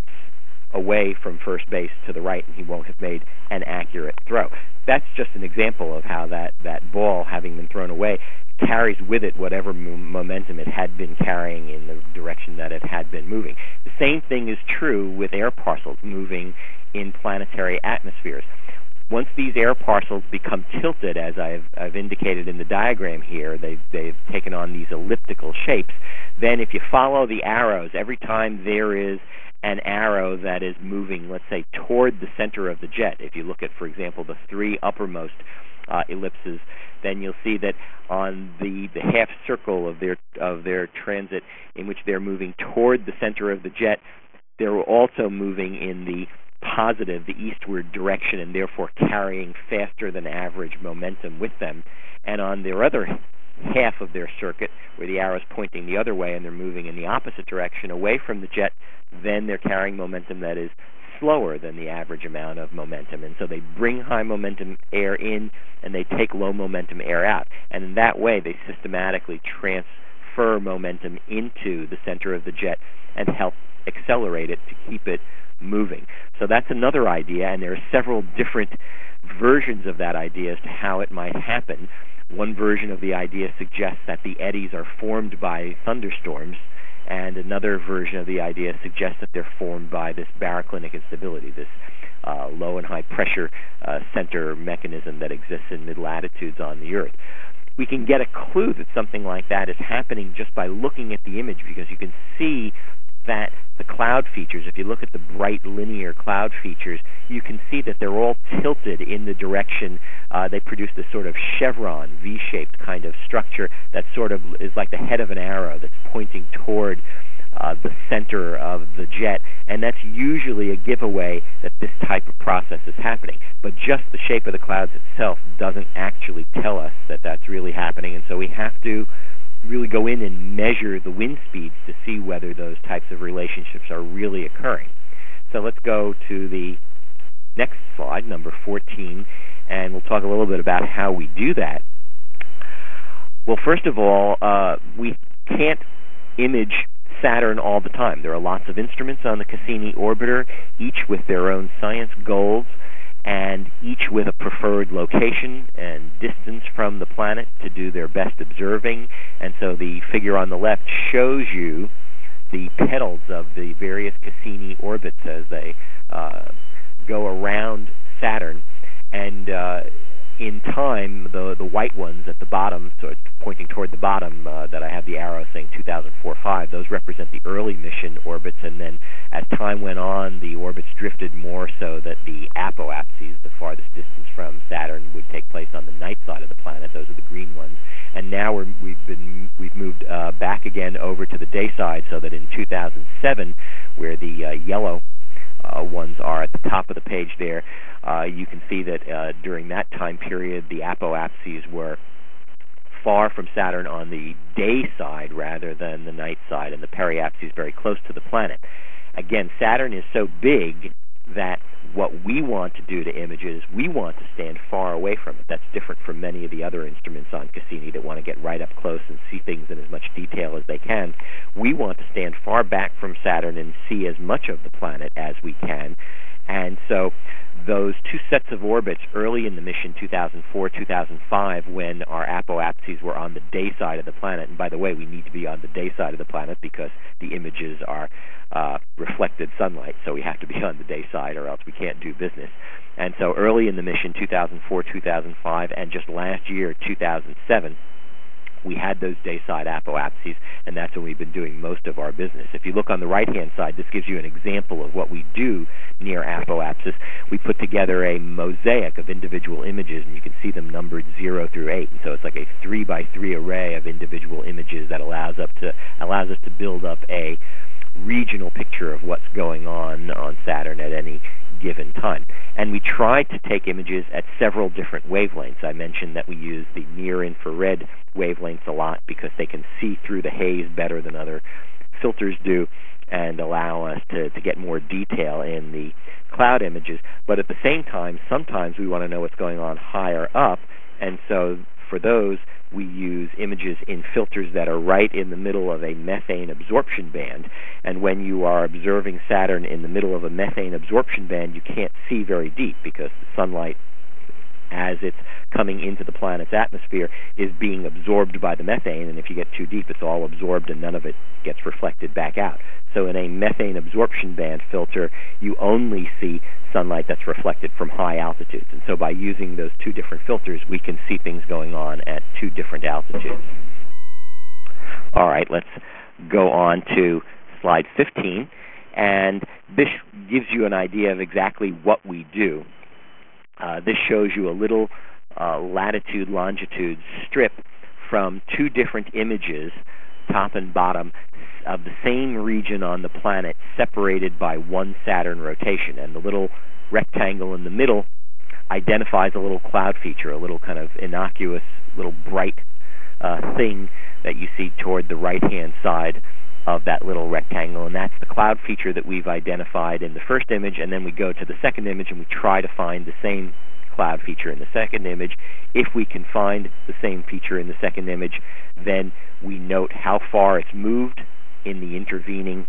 away from first base to the right, and he won't have made an accurate throw. That's just an example of how that, that ball, having been thrown away, carries with it whatever mo- momentum it had been carrying in the direction that it had been moving. The same thing is true with air parcels moving in planetary atmospheres. Once these air parcels become tilted, as I've, I've indicated in the diagram here, they've, they've taken on these elliptical shapes, then if you follow the arrows, every time there is an arrow that is moving, let's say, toward the center of the jet, if you look at, for example, the three uppermost uh, ellipses, then you'll see that on the, the half circle of their of their transit in which they're moving toward the center of the jet, they're also moving in the positive, the eastward direction, and therefore carrying faster than average momentum with them. And on their other half of their circuit, where the arrow is pointing the other way and they're moving in the opposite direction away from the jet, then they're carrying momentum that is slower than the average amount of momentum. And so they bring high momentum air in and they take low momentum air out. And in that way, they systematically transfer momentum into the center of the jet and help accelerate it to keep it moving. So that's another idea, and there are several different versions of that idea as to how it might happen. One version of the idea suggests that the eddies are formed by thunderstorms, and another version of the idea suggests that they're formed by this baroclinic instability, this uh, low and high pressure uh, center mechanism that exists in mid-latitudes on the Earth. We can get a clue that something like that is happening just by looking at the image, because you can see that the cloud features, if you look at the bright linear cloud features, you can see that they're all tilted in the direction. Uh, they produce this sort of chevron, V-shaped kind of structure that sort of is like the head of an arrow that's pointing toward uh, the center of the jet, and that's usually a giveaway that this type of process is happening. But just the shape of the clouds itself doesn't actually tell us that that's really happening, and so we have to really go in and measure the wind speeds to see whether those types of relationships are really occurring. So let's go to the next slide, number fourteen, and we'll talk a little bit about how we do that. Well, first of all, uh, we can't image Saturn all the time. There are lots of instruments on the Cassini orbiter, each with their own science goals, and each with a preferred location and distance from the planet to do their best observing. And so the figure on the left shows you the petals of the various Cassini orbits as they uh, go around Saturn. And uh, in time, the the white ones at the bottom, so it's pointing toward the bottom, uh, that I have the arrow saying two thousand four five, those represent the early mission orbits, and then as time went on, the orbits drifted more so that the apoapses, the farthest distance from Saturn, would take place on the night side of the planet. Those are the green ones. And now we're, we've been we've moved uh, back again over to the day side, so that in two thousand seven, where the uh, yellow Uh, ones are at the top of the page there, uh, you can see that uh, during that time period the apoapses were far from Saturn on the day side rather than the night side, and the periapsis very close to the planet. Again, Saturn is so big that what we want to do to images, we want to stand far away from it. That's different from many of the other instruments on Cassini that want to get right up close and see things in as much detail as they can. We want to stand far back from Saturn and see as much of the planet as we can. And so those two sets of orbits early in the mission, two thousand four, two thousand five, when our apoapses were on the day side of the planet, and by the way, we need to be on the day side of the planet because the images are uh, reflected sunlight, so we have to be on the day side or else we can't do business. And so early in the mission, two thousand four, two thousand five, and just last year, two thousand seven, we had those day-side apoapses, and that's when we've been doing most of our business. If you look on the right-hand side, this gives you an example of what we do near apoapsis. We put together a mosaic of individual images, and you can see them numbered zero through eight. And so it's like a three by three array of individual images that allows up to allows us to build up a regional picture of what's going on on Saturn at any given time. And we try to take images at several different wavelengths. I mentioned that we use the near-infrared wavelengths a lot because they can see through the haze better than other filters do and allow us to, to get more detail in the cloud images. But at the same time, sometimes we want to know what's going on higher up, and so for those, we use images in filters that are right in the middle of a methane absorption band. And when you are observing Saturn in the middle of a methane absorption band, you can't see very deep because the sunlight, as it's coming into the planet's atmosphere, is being absorbed by the methane, and if you get too deep, it's all absorbed and none of it gets reflected back out. So in a methane absorption band filter, you only see sunlight that's reflected from high altitudes. And so by using those two different filters, we can see things going on at two different altitudes. All right, let's go on to slide fifteen, and this gives you an idea of exactly what we do. Uh, this shows you a little uh, latitude-longitude strip from two different images, top and bottom, of the same region on the planet separated by one Saturn rotation. And the little rectangle in the middle identifies a little cloud feature, a little kind of innocuous, little bright uh, thing that you see toward the right-hand side of that little rectangle, and that's the cloud feature that we've identified in the first image, and then we go to the second image and we try to find the same cloud feature in the second image. If we can find the same feature in the second image, then we note how far it's moved in the intervening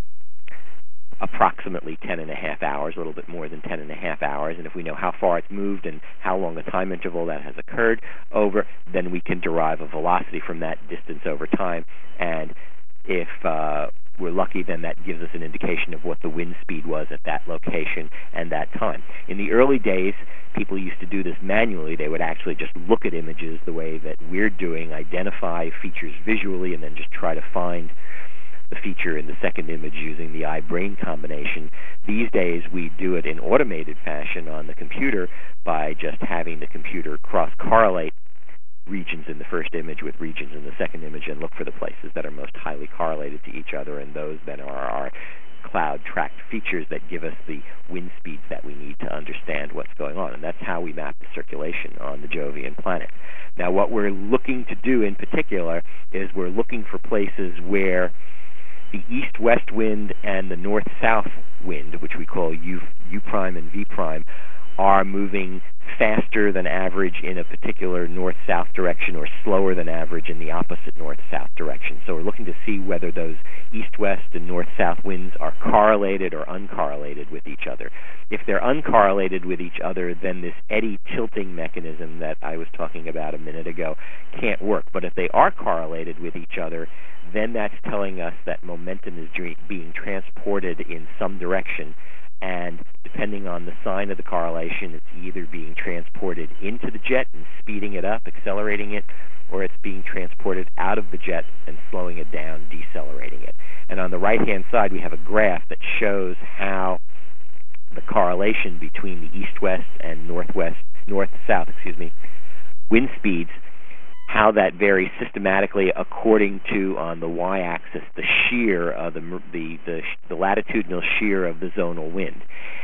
approximately ten and a half hours, a little bit more than ten and a half hours, and if we know how far it's moved and how long a time interval that has occurred over, then we can derive a velocity from that distance over time, and if uh, we're lucky, then that gives us an indication of what the wind speed was at that location and that time. In the early days, people used to do this manually. They would actually just look at images the way that we're doing, identify features visually, and then just try to find the feature in the second image using the eye-brain combination. These days, we do it in automated fashion on the computer by just having the computer cross-correlate regions in the first image with regions in the second image and look for the places that are most highly correlated to each other, and those then are our cloud-tracked features that give us the wind speeds that we need to understand what's going on, and that's how we map the circulation on the Jovian planet. Now, what we're looking to do in particular is we're looking for places where the east-west wind and the north-south wind, which we call U, U prime and V prime, are moving faster than average in a particular north-south direction or slower than average in the opposite north-south direction. So we're looking to see whether those east-west and north-south winds are correlated or uncorrelated with each other. If they're uncorrelated with each other, then this eddy tilting mechanism that I was talking about a minute ago can't work. But if they are correlated with each other, then that's telling us that momentum is being transported in some direction, and depending on the sign of the correlation, it's either being transported into the jet and speeding it up, accelerating it, or it's being transported out of the jet and slowing it down, decelerating it. And on the right-hand side, we have a graph that shows how the correlation between the east-west and northwest, north-south, excuse me, wind speeds, how that varies systematically according to, on the y-axis, the shear of the, the, the, the latitudinal shear of the zonal wind.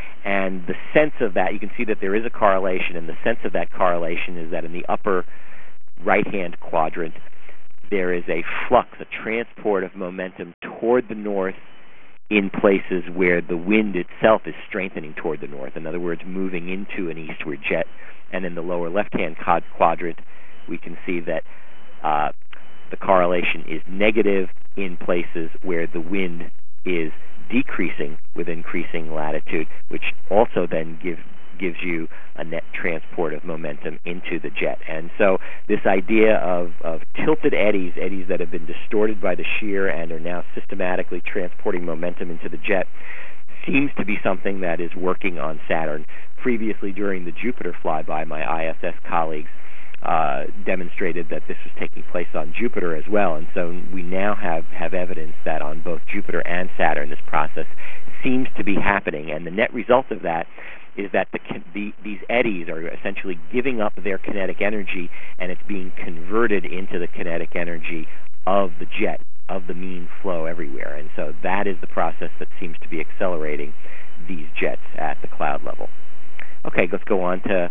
And the sense of that, you can see that there is a correlation, and the sense of that correlation is that in the upper right-hand quadrant, there is a flux, a transport of momentum toward the north in places where the wind itself is strengthening toward the north. In other words, moving into an eastward jet. And in the lower left-hand quadrant, we can see that uh, the correlation is negative in places where the wind is decreasing with increasing latitude, which also then gives gives you a net transport of momentum into the jet. And so this idea of, of tilted eddies, eddies that have been distorted by the shear and are now systematically transporting momentum into the jet, seems to be something that is working on Saturn. Previously, during the Jupiter flyby, my I S S colleagues uh, demonstrated that this was taking place on Jupiter as well. And so we now have, have evidence that on both Jupiter and Saturn, this process seems to be happening. And the net result of that is that the, the, these eddies are essentially giving up their kinetic energy, and it's being converted into the kinetic energy of the jet, of the mean flow everywhere. And so that is the process that seems to be accelerating these jets at the cloud level. Okay, let's go on to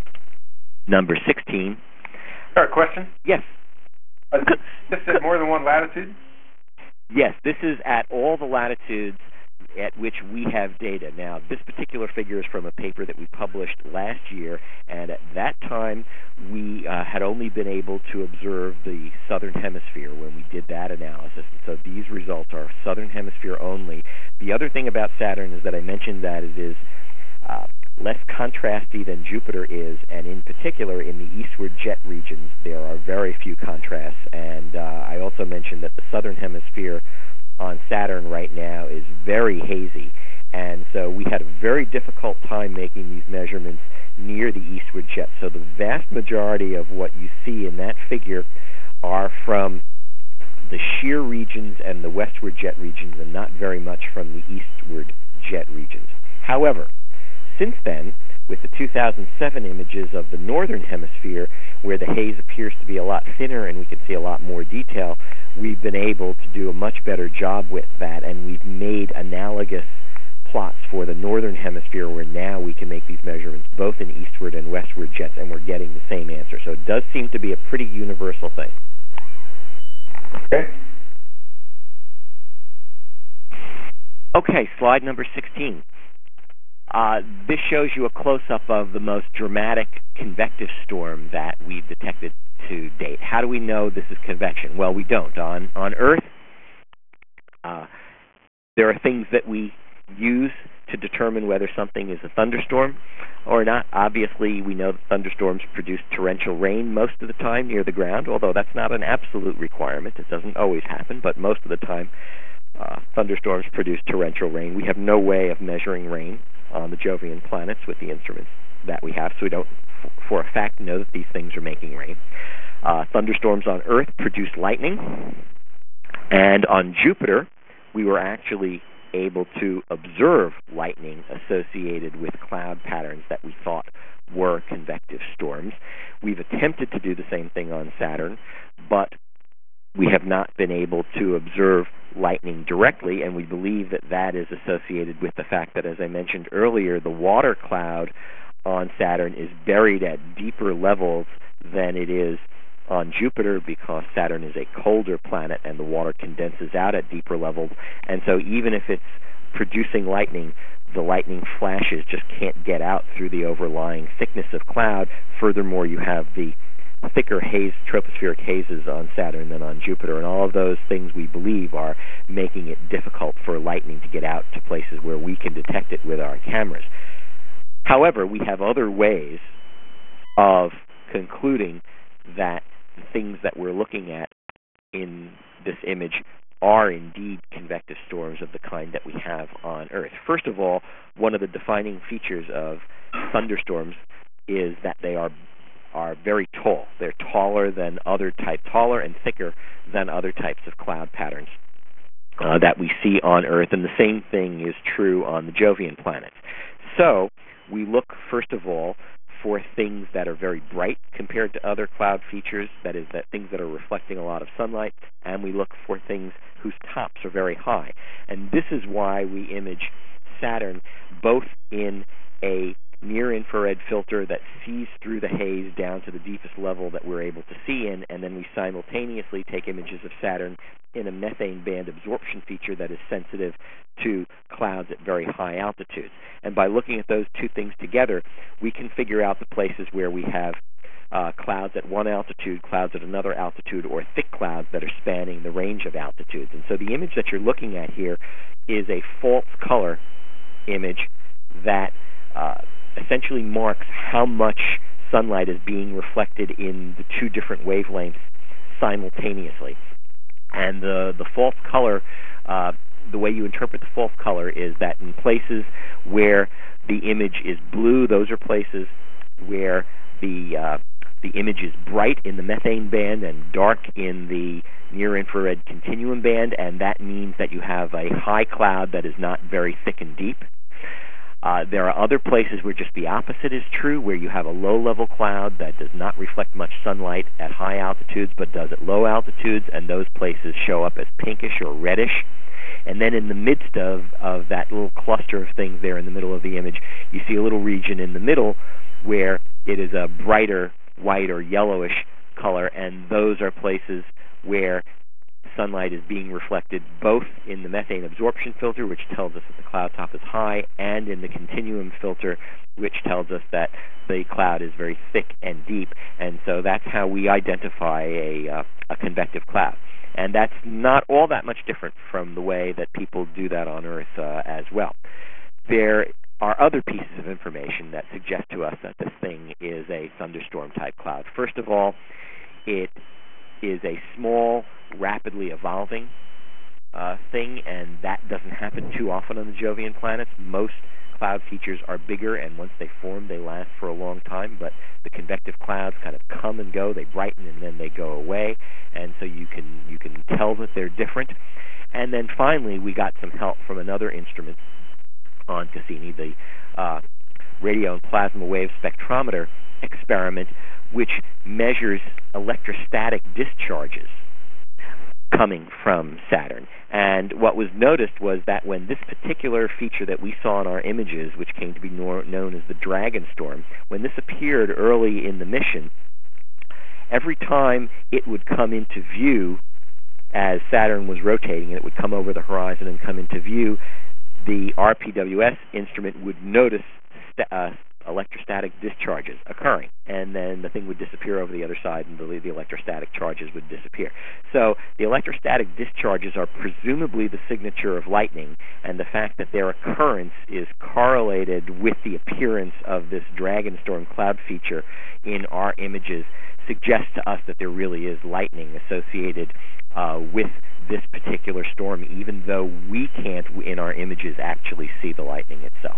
number sixteen. All right, question? Yes. Uh, this at more than one latitude? Yes, this is at all the latitudes at which we have data. Now, this particular figure is from a paper that we published last year, and at that time we uh, had only been able to observe the southern hemisphere when we did that analysis. And so these results are southern hemisphere only. The other thing about Saturn is that I mentioned that it is uh, less contrasty than Jupiter is, and in particular in the eastward jet regions there are very few contrasts. And uh, I also mentioned that the southern hemisphere on Saturn right now is very hazy, and so we had a very difficult time making these measurements near the eastward jet. So the vast majority of what you see in that figure are from the shear regions and the westward jet regions, and not very much from the eastward jet regions. However, since then, with the two thousand seven images of the northern hemisphere, where the haze appears to be a lot thinner and we can see a lot more detail, we've been able to do a much better job with that, and we've made analogous plots for the northern hemisphere where now we can make these measurements both in eastward and westward jets, and we're getting the same answer. So it does seem to be a pretty universal thing. Okay. Okay, slide number sixteen. Uh, this shows you a close-up of the most dramatic convective storm that we've detected to date. How do we know this is convection? Well, we don't. On, on Earth, uh, there are things that we use to determine whether something is a thunderstorm or not. Obviously, we know that thunderstorms produce torrential rain most of the time near the ground, although that's not an absolute requirement. It doesn't always happen, but most of the time uh, thunderstorms produce torrential rain. We have no way of measuring rain on the Jovian planets with the instruments that we have, so we don't f for a fact know that these things are making rain. Uh, thunderstorms on Earth produce lightning, and on Jupiter we were actually able to observe lightning associated with cloud patterns that we thought were convective storms. We've attempted to do the same thing on Saturn, but we have not been able to observe lightning directly, and we believe that that is associated with the fact that, as I mentioned earlier, the water cloud on Saturn is buried at deeper levels than it is on Jupiter, because Saturn is a colder planet and the water condenses out at deeper levels. And so even if it's producing lightning, the lightning flashes just can't get out through the overlying thickness of cloud. Furthermore, you have the thicker haze, tropospheric hazes on Saturn than on Jupiter, and all of those things we believe are making it difficult for lightning to get out to places where we can detect it with our cameras. However, we have other ways of concluding that the things that we're looking at in this image are indeed convective storms of the kind that we have on Earth. First of all, one of the defining features of thunderstorms is that they are are very tall. They're taller than other types, taller and thicker than other types of cloud patterns uh, that we see on Earth, and the same thing is true on the Jovian planets. So we look, first of all, for things that are very bright compared to other cloud features, that is, that things that are reflecting a lot of sunlight, and we look for things whose tops are very high. And this is why we image Saturn both in a near-infrared filter that sees through the haze down to the deepest level that we're able to see in, and then we simultaneously take images of Saturn in a methane band absorption feature that is sensitive to clouds at very high altitudes. And by looking at those two things together, we can figure out the places where we have uh, clouds at one altitude, clouds at another altitude, or thick clouds that are spanning the range of altitudes. And so the image that you're looking at here is a false color image that uh, essentially marks how much sunlight is being reflected in the two different wavelengths simultaneously. And the, the false color, uh, the way you interpret the false color is that in places where the image is blue, those are places where the uh, the image is bright in the methane band and dark in the near-infrared continuum band, and that means that you have a high cloud that is not very thick and deep. Uh, there are other places where just the opposite is true, where you have a low-level cloud that does not reflect much sunlight at high altitudes but does at low altitudes, and those places show up as pinkish or reddish. And then in the midst of, of that little cluster of things there in the middle of the image, you see a little region in the middle where it is a brighter white or yellowish color, and those are places where sunlight is being reflected both in the methane absorption filter, which tells us that the cloud top is high, and in the continuum filter, which tells us that the cloud is very thick and deep. And so that's how we identify a, uh, a convective cloud. And that's not all that much different from the way that people do that on Earth uh, as well. There are other pieces of information that suggest to us that this thing is a thunderstorm-type cloud. First of all, it is a small, rapidly evolving uh, thing, and that doesn't happen too often on the Jovian planets. Most cloud features are bigger, and once they form, they last for a long time, but the convective clouds kind of come and go. They brighten, and then they go away, and so you can, you can tell that they're different. And then finally, we got some help from another instrument on Cassini, the uh, radio and plasma wave spectrometer experiment, which measures electrostatic discharges coming from Saturn. And what was noticed was that when this particular feature that we saw in our images, which came to be nor- known as the Dragon Storm, when this appeared early in the mission, every time it would come into view as Saturn was rotating, it would come over the horizon and come into view, the R P W S instrument would notice st- uh, electrostatic discharges occurring, and then the thing would disappear over the other side, and the, the electrostatic charges would disappear. So the electrostatic discharges are presumably the signature of lightning, and the fact that their occurrence is correlated with the appearance of this Dragon Storm cloud feature in our images suggests to us that there really is lightning associated uh, with this particular storm, even though we can't, in our images, actually see the lightning itself.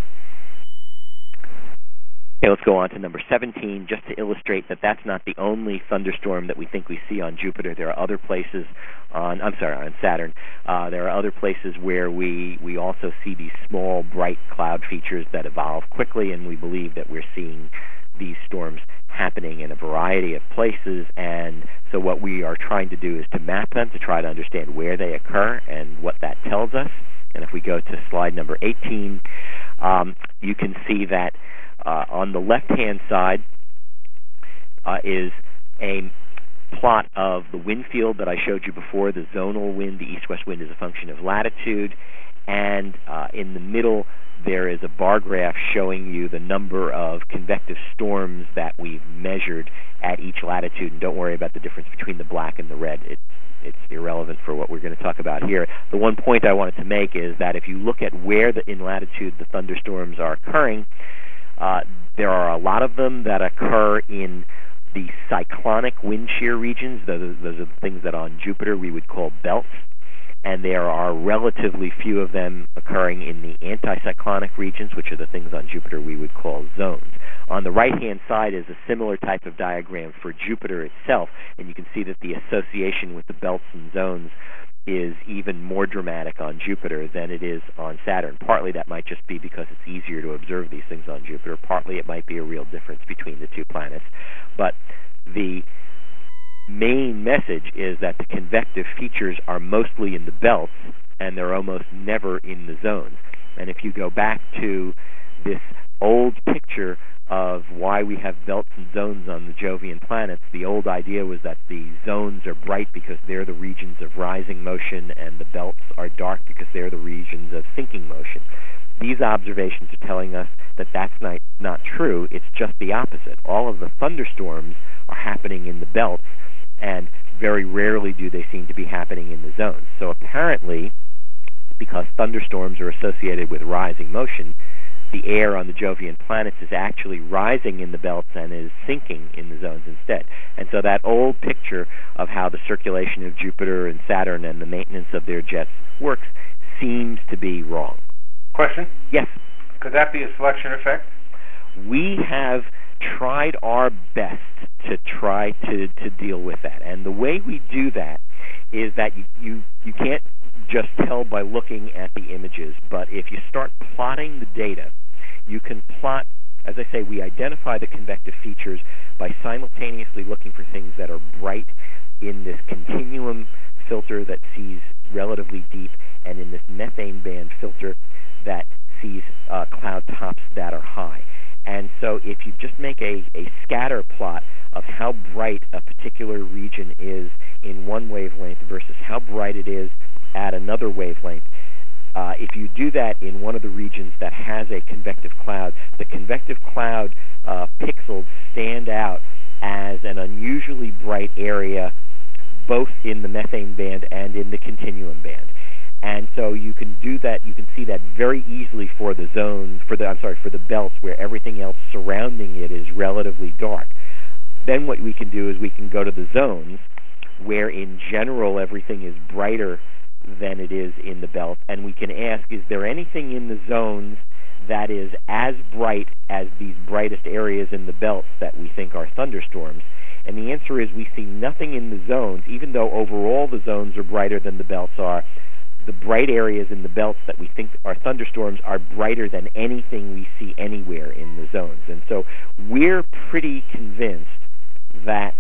Okay, let's go on to number seventeen, just to illustrate that that's not the only thunderstorm that we think we see on Jupiter. There are other places on, I'm sorry, on Saturn. Uh, there are other places where we, we also see these small, bright cloud features that evolve quickly, and we believe that we're seeing these storms happening in a variety of places. And so what we are trying to do is to map them to try to understand where they occur and what that tells us. And if we go to slide number eighteen, um, you can see that Uh, on the left-hand side uh, is a plot of the wind field that I showed you before, the zonal wind. The east-west wind is a function of latitude. And uh, in the middle, there is a bar graph showing you the number of convective storms that we've measured at each latitude. And don't worry about the difference between the black and the red. It's It's irrelevant for what we're going to talk about here. The one point I wanted to make is that if you look at where the, in latitude the thunderstorms are occurring, Uh, there are a lot of them that occur in the cyclonic wind shear regions. Those, those are the things that on Jupiter we would call belts. And there are relatively few of them occurring in the anticyclonic regions, which are the things on Jupiter we would call zones. On the right-hand side is a similar type of diagram for Jupiter itself, and you can see that the association with the belts and zones is even more dramatic on Jupiter than it is on Saturn. Partly that might just be because it's easier to observe these things on Jupiter. Partly it might be a real difference between the two planets. But the main message is that the convective features are mostly in the belts, and they're almost never in the zones. And if you go back to this old picture of why we have belts and zones on the Jovian planets. The old idea was that the zones are bright because they're the regions of rising motion, and the belts are dark because they're the regions of sinking motion. These observations are telling us that that's not, not true. It's just the opposite. All of the thunderstorms are happening in the belts, and very rarely do they seem to be happening in the zones. So apparently, because thunderstorms are associated with rising motion, the air on the Jovian planets is actually rising in the belts and is sinking in the zones instead. And so that old picture of how the circulation of Jupiter and Saturn and the maintenance of their jets works seems to be wrong. Question? Yes. Could that be a selection effect? We have tried our best to try to, to deal with that. And the way we do that is that you, you, you can't just tell by looking at the images, but if you start plotting the data, you can plot, as I say, we identify the convective features by simultaneously looking for things that are bright in this continuum filter that sees relatively deep, and in this methane band filter that sees uh, cloud tops that are high. And so if you just make a, a scatter plot of how bright a particular region is in one wavelength versus how bright it is at another wavelength, uh, if you do that in one of the regions that has a convective cloud, the convective cloud uh, pixels stand out as an unusually bright area both in the methane band and in the continuum band. And so you can do that, you can see that very easily for the zone, for the, I'm sorry, for the belts where everything else surrounding it is relatively dark. Then what we can do is we can go to the zones where in general everything is brighter than it is in the belt, and we can ask, is there anything in the zones that is as bright as these brightest areas in the belts that we think are thunderstorms? And the answer is we see nothing in the zones, even though overall the zones are brighter than the belts are. The bright areas in the belts that we think are thunderstorms are brighter than anything we see anywhere in the zones. And so we're pretty convinced that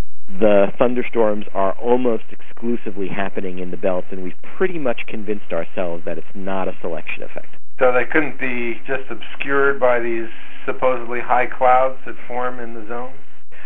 the thunderstorms are almost exclusively happening in the belts, and we've pretty much convinced ourselves that it's not a selection effect. So they couldn't be just obscured by these supposedly high clouds that form in the zone?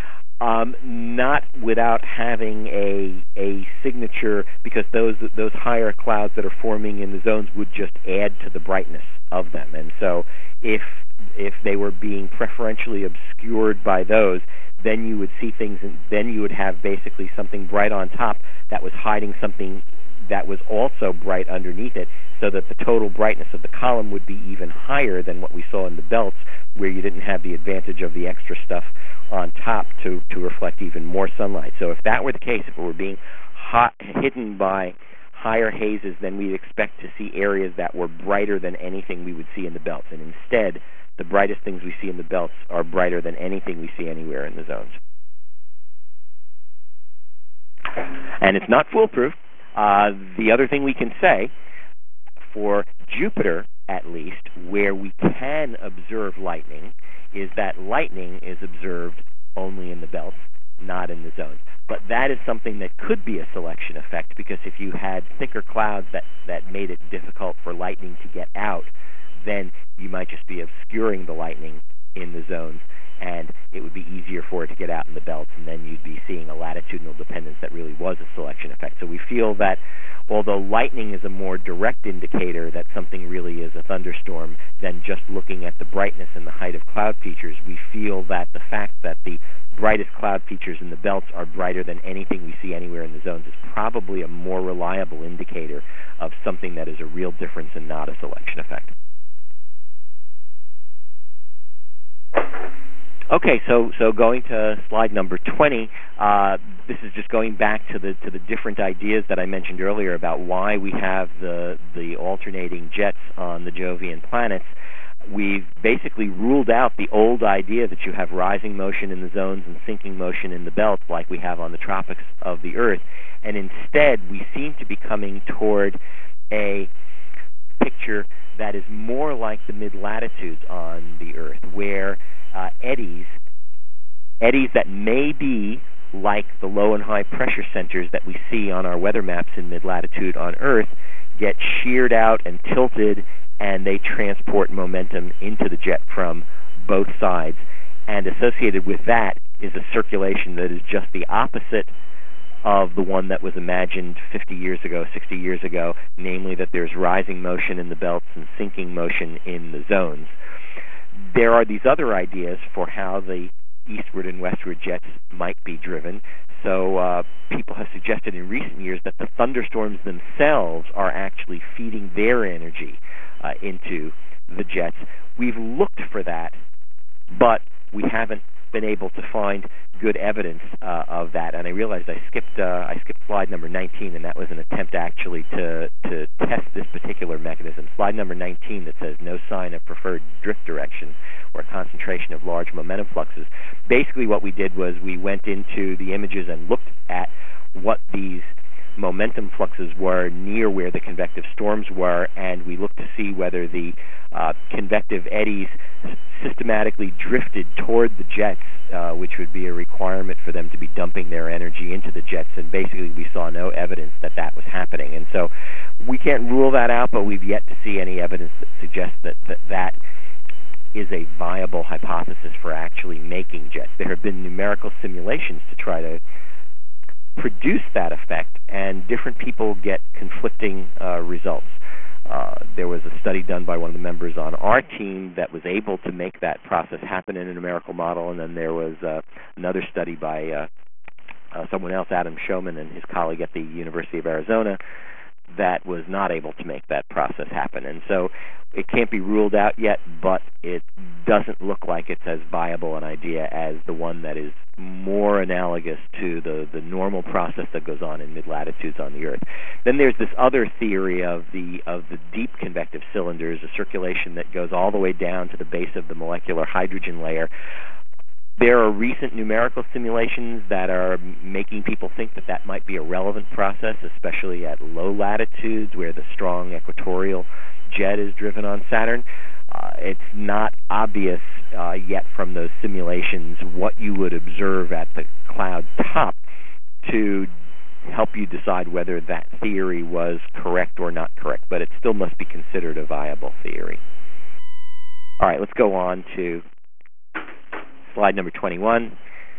Um, not without having a a signature, because those those higher clouds that are forming in the zones would just add to the brightness of them. And so if if they were being preferentially obscured by those, then you would see things, and then you would have basically something bright on top that was hiding something that was also bright underneath it, so that the total brightness of the column would be even higher than what we saw in the belts, where you didn't have the advantage of the extra stuff on top to, to reflect even more sunlight. So if that were the case, if it were being hot, hidden by higher hazes, then we'd expect to see areas that were brighter than anything we would see in the belts. And instead, the brightest things we see in the belts are brighter than anything we see anywhere in the zones. And it's not foolproof. Uh, the other thing we can say, for Jupiter at least, where we can observe lightning, is that lightning is observed only in the belts, not in the zones. But that is something that could be a selection effect, because if you had thicker clouds that, that made it difficult for lightning to get out, then you might just be obscuring the lightning in the zones, and it would be easier for it to get out in the belts, and then you'd be seeing a latitudinal dependence that really was a selection effect. So we feel that although lightning is a more direct indicator that something really is a thunderstorm than just looking at the brightness and the height of cloud features, we feel that the fact that the brightest cloud features in the belts are brighter than anything we see anywhere in the zones is probably a more reliable indicator of something that is a real difference and not a selection effect. Okay, so so going to slide number twenty, uh, this is just going back to the to the different ideas that I mentioned earlier about why we have the the alternating jets on the Jovian planets. We've basically ruled out the old idea that you have rising motion in the zones and sinking motion in the belts like we have on the tropics of the Earth, and instead we seem to be coming toward a picture that is more like the mid-latitudes on the Earth, where uh, eddies, eddies that may be like the low and high pressure centers that we see on our weather maps in mid-latitude on Earth, get sheared out and tilted and they transport momentum into the jet from both sides. And associated with that is a circulation that is just the opposite of the one that was imagined fifty years ago, sixty years ago, namely that there's rising motion in the belts and sinking motion in the zones. There are these other ideas for how the eastward and westward jets might be driven. So uh, people have suggested in recent years that the thunderstorms themselves are actually feeding their energy uh, into the jets. We've looked for that, but we haven't been able to find good evidence uh, of that. And I realized I skipped uh, I skipped slide number nineteen, and that was an attempt actually to to test this particular mechanism. Slide number nineteen that says no sign of preferred drift direction or concentration of large momentum fluxes. Basically what we did was we went into the images and looked at what these momentum fluxes were near where the convective storms were, and we looked to see whether the uh, convective eddies systematically drifted toward the jets, uh, which would be a requirement for them to be dumping their energy into the jets, and basically we saw no evidence that that was happening. And so we can't rule that out, but we've yet to see any evidence that suggests that that, that is a viable hypothesis for actually making jets. There have been numerical simulations to try to produce that effect, and different people get conflicting uh, results. Uh, there was a study done by one of the members on our team that was able to make that process happen in a numerical model, and then there was uh, another study by uh, uh, someone else, Adam Showman, and his colleague at the University of Arizona, that was not able to make that process happen. And so it can't be ruled out yet, but it doesn't look like it's as viable an idea as the one that is more analogous to the, the normal process that goes on in mid-latitudes on the Earth. Then there's this other theory of the of the deep convective cylinders, a circulation that goes all the way down to the base of the molecular hydrogen layer. There are recent numerical simulations that are making people think that that might be a relevant process, especially at low latitudes where the strong equatorial jet is driven on Saturn. Uh, it's not obvious uh, yet from those simulations what you would observe at the cloud top to help you decide whether that theory was correct or not correct, but it still must be considered a viable theory. All right, let's go on to slide number twenty-one,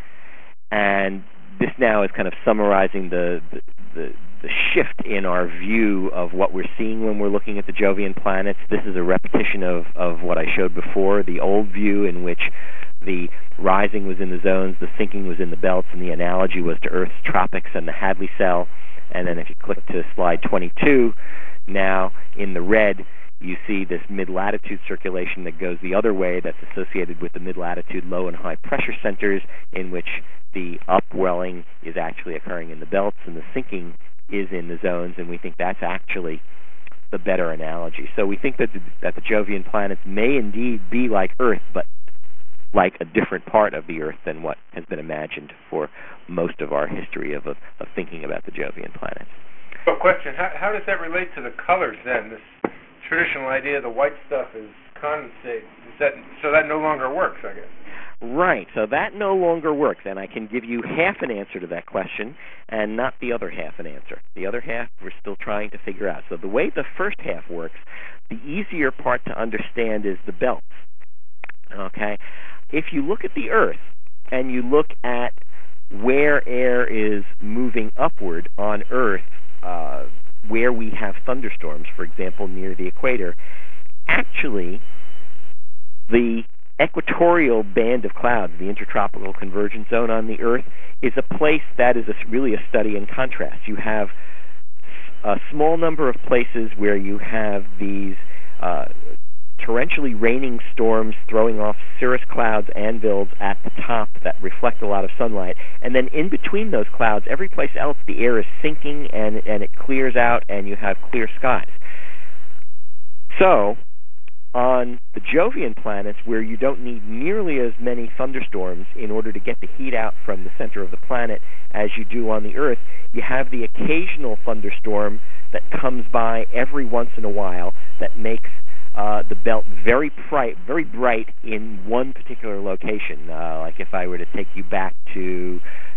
and this now is kind of summarizing the, the, the, the shift in our view of what we're seeing when we're looking at the Jovian planets. This is a repetition of, of what I showed before, the old view in which the rising was in the zones, the sinking was in the belts, and the analogy was to Earth's tropics and the Hadley cell. And then if you click to slide twenty-two, now in the red, you see this mid-latitude circulation that goes the other way that's associated with the mid-latitude low and high pressure centers, in which the upwelling is actually occurring in the belts and the sinking is in the zones, and we think that's actually the better analogy. So we think that the, that the Jovian planets may indeed be like Earth, but like a different part of the Earth than what has been imagined for most of our history of, of, of thinking about the Jovian planets. So question, how, how does that relate to the colors then? This traditional idea the white stuff is condensate, is that, so that no longer works, I guess. Right, so that no longer works, and I can give you half an answer to that question and not the other half an answer. The other half we're still trying to figure out. So the way the first half works, the easier part to understand is the belts. Okay? If you look at the Earth and you look at where air is moving upward on Earth, uh, where we have thunderstorms, for example, near the equator, actually the equatorial band of clouds, the intertropical convergence zone on the Earth, is a place that is a, really a study in contrast. You have a small number of places where you have these uh, torrentially raining storms throwing off cirrus clouds, anvils at the top that reflect a lot of sunlight, and then in between those clouds, every place else the air is sinking and, and it clears out and you have clear skies. So on the Jovian planets, where you don't need nearly as many thunderstorms in order to get the heat out from the center of the planet as you do on the Earth, you have the occasional thunderstorm that comes by every once in a while that makes uh, the belt very bright, very bright in one particular location. Uh, like if I were to take you back to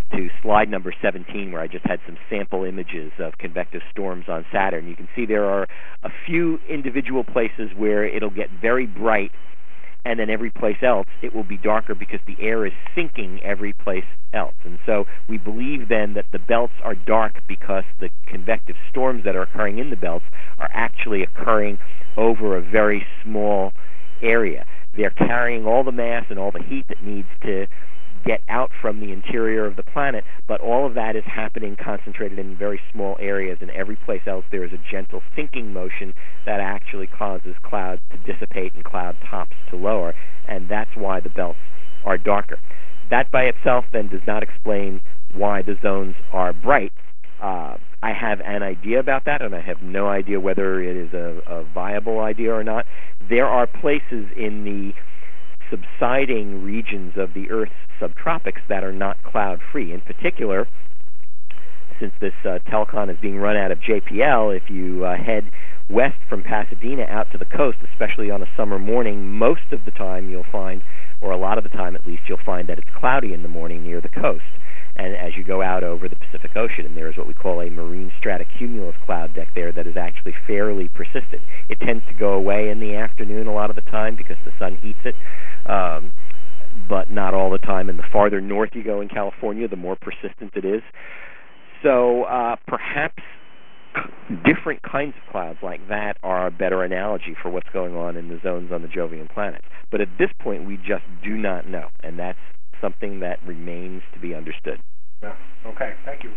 to slide number seventeen, where I just had some sample images of convective storms on Saturn, you can see there are a few individual places where it'll get very bright, and then every place else it will be darker because the air is sinking every place else. And so we believe then that the belts are dark because the convective storms that are occurring in the belts are actually occurring over a very small area. They're carrying all the mass and all the heat that needs to get out from the interior of the planet, but all of that is happening concentrated in very small areas, and every place else there is a gentle sinking motion that actually causes clouds to dissipate and cloud tops to lower, and that's why the belts are darker. That by itself then does not explain why the zones are bright. Uh, I have an idea about that, and I have no idea whether it is a, a viable idea or not. There are places in the subsiding regions of the Earth's subtropics that are not cloud-free. In particular, since this uh, telecon is being run out of J P L, if you uh, head west from Pasadena out to the coast, especially on a summer morning, most of the time you'll find, or a lot of the time at least, you'll find that it's cloudy in the morning near the coast. And as you go out over the Pacific Ocean, and there is what we call a marine stratocumulus cloud deck there that is actually fairly persistent. It tends to go away in the afternoon a lot of the time because the sun heats it, um, but not all the time. And the farther north you go in California, the more persistent it is. So uh, perhaps different kinds of clouds like that are a better analogy for what's going on in the zones on the Jovian planets. But at this point, we just do not know, and that's something that remains to be understood. Yeah. Okay, thank you.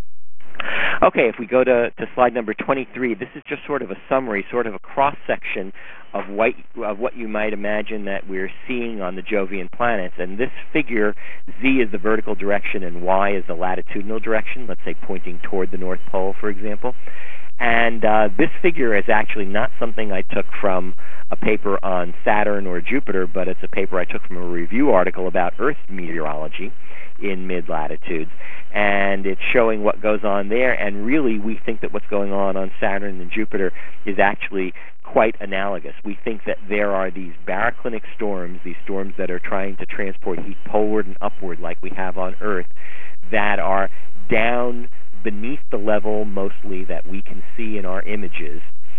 Okay, if we go to, to slide number twenty-three, this is just sort of a summary, sort of a cross-section of what, of what you might imagine that we're seeing on the Jovian planets. And this figure, Z is the vertical direction and Y is the latitudinal direction, let's say pointing toward the North Pole, for example. And uh, this figure is actually not something I took from a paper on Saturn or Jupiter, but it's a paper I took from a review article about Earth meteorology in mid-latitudes. And it's showing what goes on there, and really we think that what's going on on Saturn and Jupiter is actually quite analogous. We think that there are these baroclinic storms, these storms that are trying to transport heat poleward and upward like we have on Earth, that are down beneath the level mostly that we can see in our images,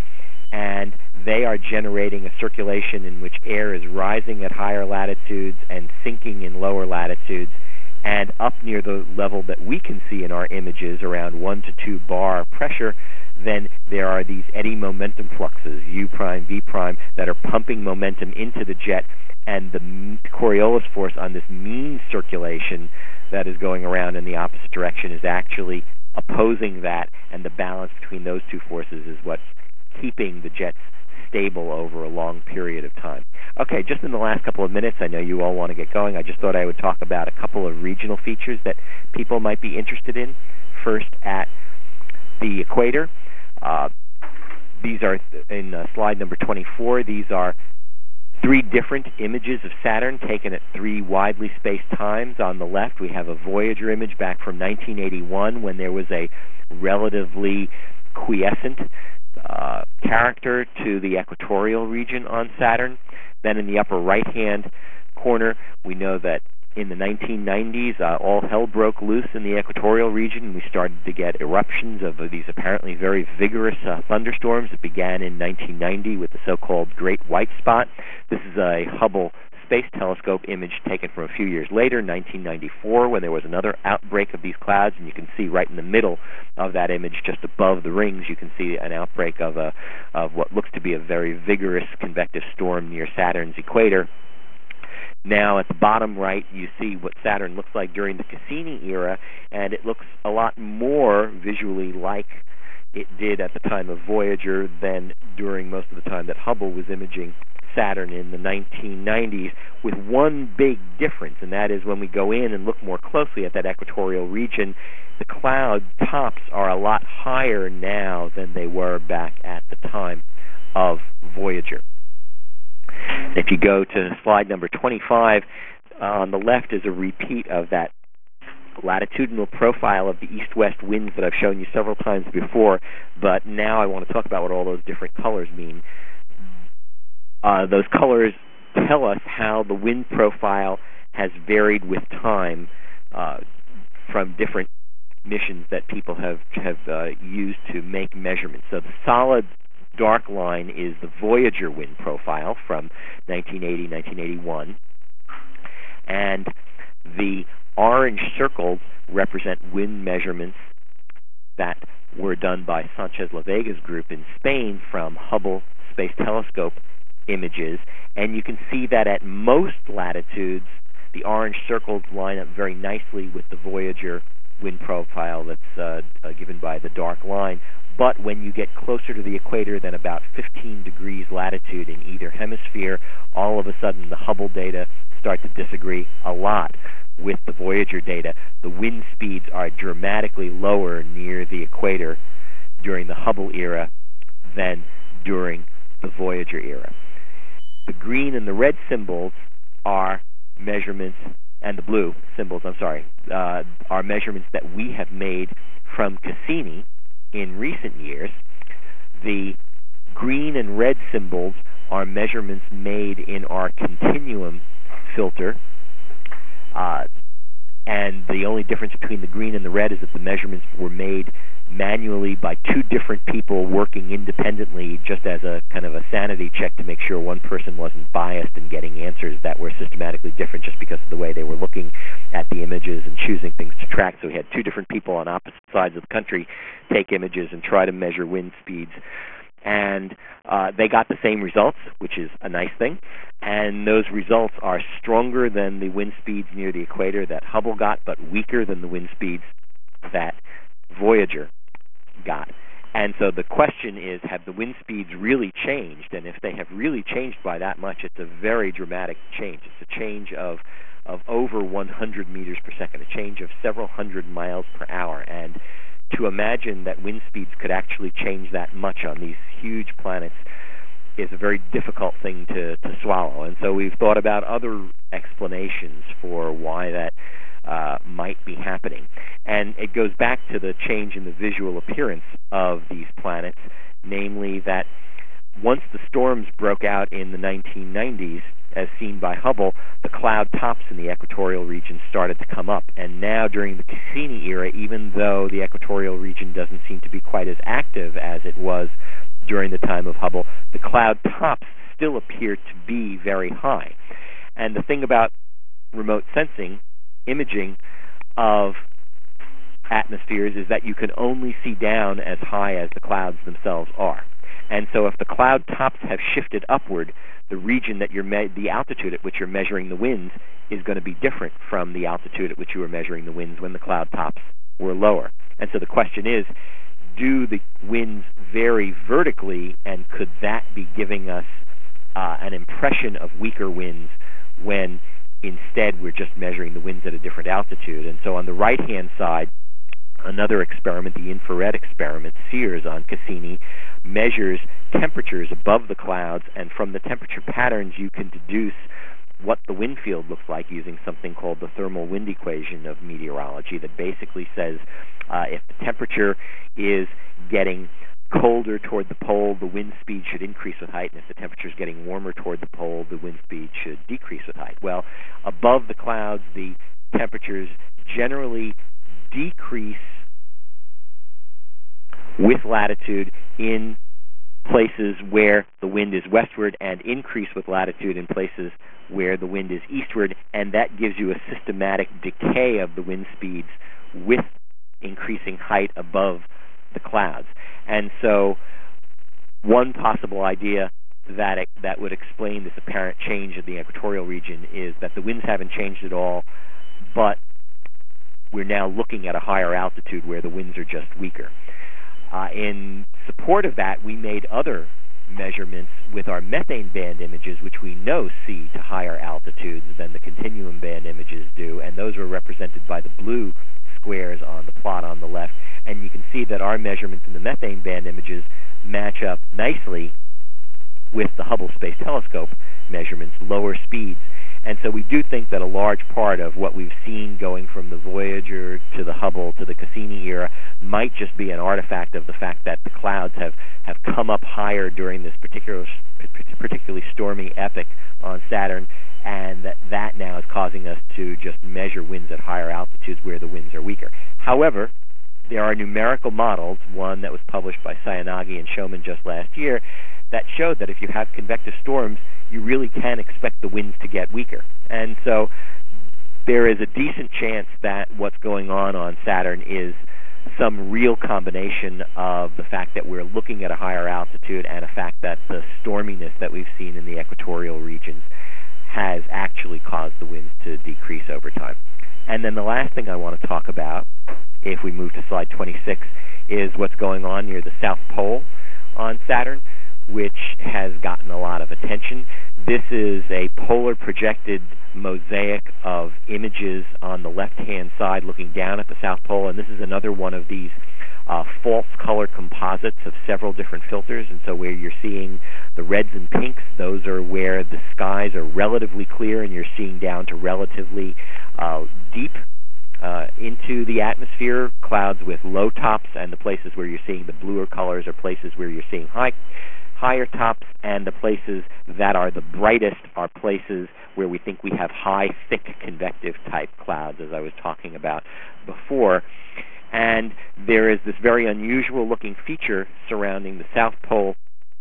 and they are generating a circulation in which air is rising at higher latitudes and sinking in lower latitudes, and up near the level that we can see in our images, around one to two bar pressure, then there are these eddy momentum fluxes, U prime, V prime, that are pumping momentum into the jet, and the Coriolis force on this mean circulation that is going around in the opposite direction is actually opposing that, and the balance between those two forces is what's keeping the jets stable over a long period of time. Okay, just in the last couple of minutes, I know you all want to get going. I just thought I would talk about a couple of regional features that people might be interested in. First, at the equator. Uh, these are, in uh, slide number twenty-four, these are three different images of Saturn taken at three widely spaced times. On the left, we have a Voyager image back from nineteen eighty-one when there was a relatively quiescent uh, character to the equatorial region on Saturn. Then in the upper right-hand corner, we know that in the nineteen nineties, uh, all hell broke loose in the equatorial region, and we started to get eruptions of uh, these apparently very vigorous uh, thunderstorms. It began in nineteen ninety with the so-called Great White Spot. This is a Hubble Space Telescope image taken from a few years later, nineteen ninety-four, when there was another outbreak of these clouds, and you can see right in the middle of that image, just above the rings, you can see an outbreak of, a, of what looks to be a very vigorous convective storm near Saturn's equator. Now, at the bottom right, you see what Saturn looks like during the Cassini era, and it looks a lot more visually like it did at the time of Voyager than during most of the time that Hubble was imaging Saturn in the nineteen nineties, with one big difference, and that is when we go in and look more closely at that equatorial region, the cloud tops are a lot higher now than they were back at the time of Voyager. If you go to slide number twenty-five, uh, on the left is a repeat of that latitudinal profile of the east-west winds that I've shown you several times before, but now I want to talk about what all those different colors mean. Uh, those colors tell us how the wind profile has varied with time. Uh, from different missions that people have have uh, used to make measurements. So the solid dark line is the Voyager wind profile from nineteen eighty, nineteen eighty-one, and the orange circles represent wind measurements that were done by Sanchez-La Vega's group in Spain from Hubble Space Telescope images, and you can see that at most latitudes the orange circles line up very nicely with the Voyager wind profile that's uh, uh, given by the dark line. But when you get closer to the equator than about fifteen degrees latitude in either hemisphere, all of a sudden the Hubble data start to disagree a lot with the Voyager data. The wind speeds are dramatically lower near the equator during the Hubble era than during the Voyager era. The green and the red symbols are measurements, and the blue symbols, I'm sorry, uh, are measurements that we have made from Cassini in recent years. The green and red symbols are measurements made in our continuum filter, uh, and the only difference between the green and the red is that the measurements were made manually by two different people working independently, just as a kind of a sanity check to make sure one person wasn't biased in getting answers that were systematically different just because of the way they were looking at the images and choosing things to track. So we had two different people on opposite sides of the country take images and try to measure wind speeds. And uh, they got the same results, which is a nice thing. And those results are stronger than the wind speeds near the equator that Hubble got, but weaker than the wind speeds that Voyager got. And so the question is, have the wind speeds really changed? And if they have really changed by that much, it's a very dramatic change. It's a change of of over one hundred meters per second, a change of several hundred miles per hour. And to imagine that wind speeds could actually change that much on these huge planets is a very difficult thing to, to swallow. And so we've thought about other explanations for why that uh, might be happening. And it goes back to the change in the visual appearance of these planets, namely that once the storms broke out in the nineteen nineties, as seen by Hubble, the cloud tops in the equatorial region started to come up. And now during the Cassini era, even though the equatorial region doesn't seem to be quite as active as it was during the time of Hubble, the cloud tops still appear to be very high. And the thing about remote sensing, imaging of atmospheres, is that you can only see down as high as the clouds themselves are. And so if the cloud tops have shifted upward, the region that you're me- the altitude at which you're measuring the winds is going to be different from the altitude at which you were measuring the winds when the cloud tops were lower. And so the question is, do the winds vary vertically, and could that be giving us uh, an impression of weaker winds when instead we're just measuring the winds at a different altitude? And so on the right-hand side, another experiment, the infrared experiment, SEERS on Cassini, measures temperatures above the clouds, and from the temperature patterns you can deduce what the wind field looks like using something called the thermal wind equation of meteorology that basically says uh, if the temperature is getting colder toward the pole, the wind speed should increase with height, and if the temperature is getting warmer toward the pole, the wind speed should decrease with height. Well, above the clouds, the temperatures generally decrease with latitude in places where the wind is westward and increase with latitude in places where the wind is eastward, and that gives you a systematic decay of the wind speeds with increasing height above the clouds. And so one possible idea that it, that would explain this apparent change in the equatorial region is that the winds haven't changed at all, but we're now looking at a higher altitude where the winds are just weaker. Uh, in support of that, we made other measurements with our methane band images, which we know see to higher altitudes than the continuum band images do, and those are represented by the blue squares on the plot on the left. And you can see that our measurements in the methane band images match up nicely with the Hubble Space Telescope measurements, lower speeds. And so we do think that a large part of what we've seen going from the Voyager to the Hubble to the Cassini era might just be an artifact of the fact that the clouds have, have come up higher during this particular, particularly stormy epoch on Saturn, and that that now is causing us to just measure winds at higher altitudes where the winds are weaker. However, there are numerical models, one that was published by Sayanagi and Showman just last year, that showed that if you have convective storms, you really can expect the winds to get weaker. And so there is a decent chance that what's going on on Saturn is some real combination of the fact that we're looking at a higher altitude and a fact that the storminess that we've seen in the equatorial regions has actually caused the winds to decrease over time. And then the last thing I want to talk about, if we move to slide twenty-six, is what's going on near the South Pole on Saturn, which has gotten a lot of attention. This is a polar projected mosaic of images on the left-hand side looking down at the South Pole, and this is another one of these uh, false color composites of several different filters. And so where you're seeing the reds and pinks, those are where the skies are relatively clear and you're seeing down to relatively uh, deep uh, into the atmosphere, clouds with low tops, and the places where you're seeing the bluer colors are places where you're seeing high higher tops, and the places that are the brightest are places where we think we have high, thick, convective type clouds, as I was talking about before. And there is this very unusual looking feature surrounding the South Pole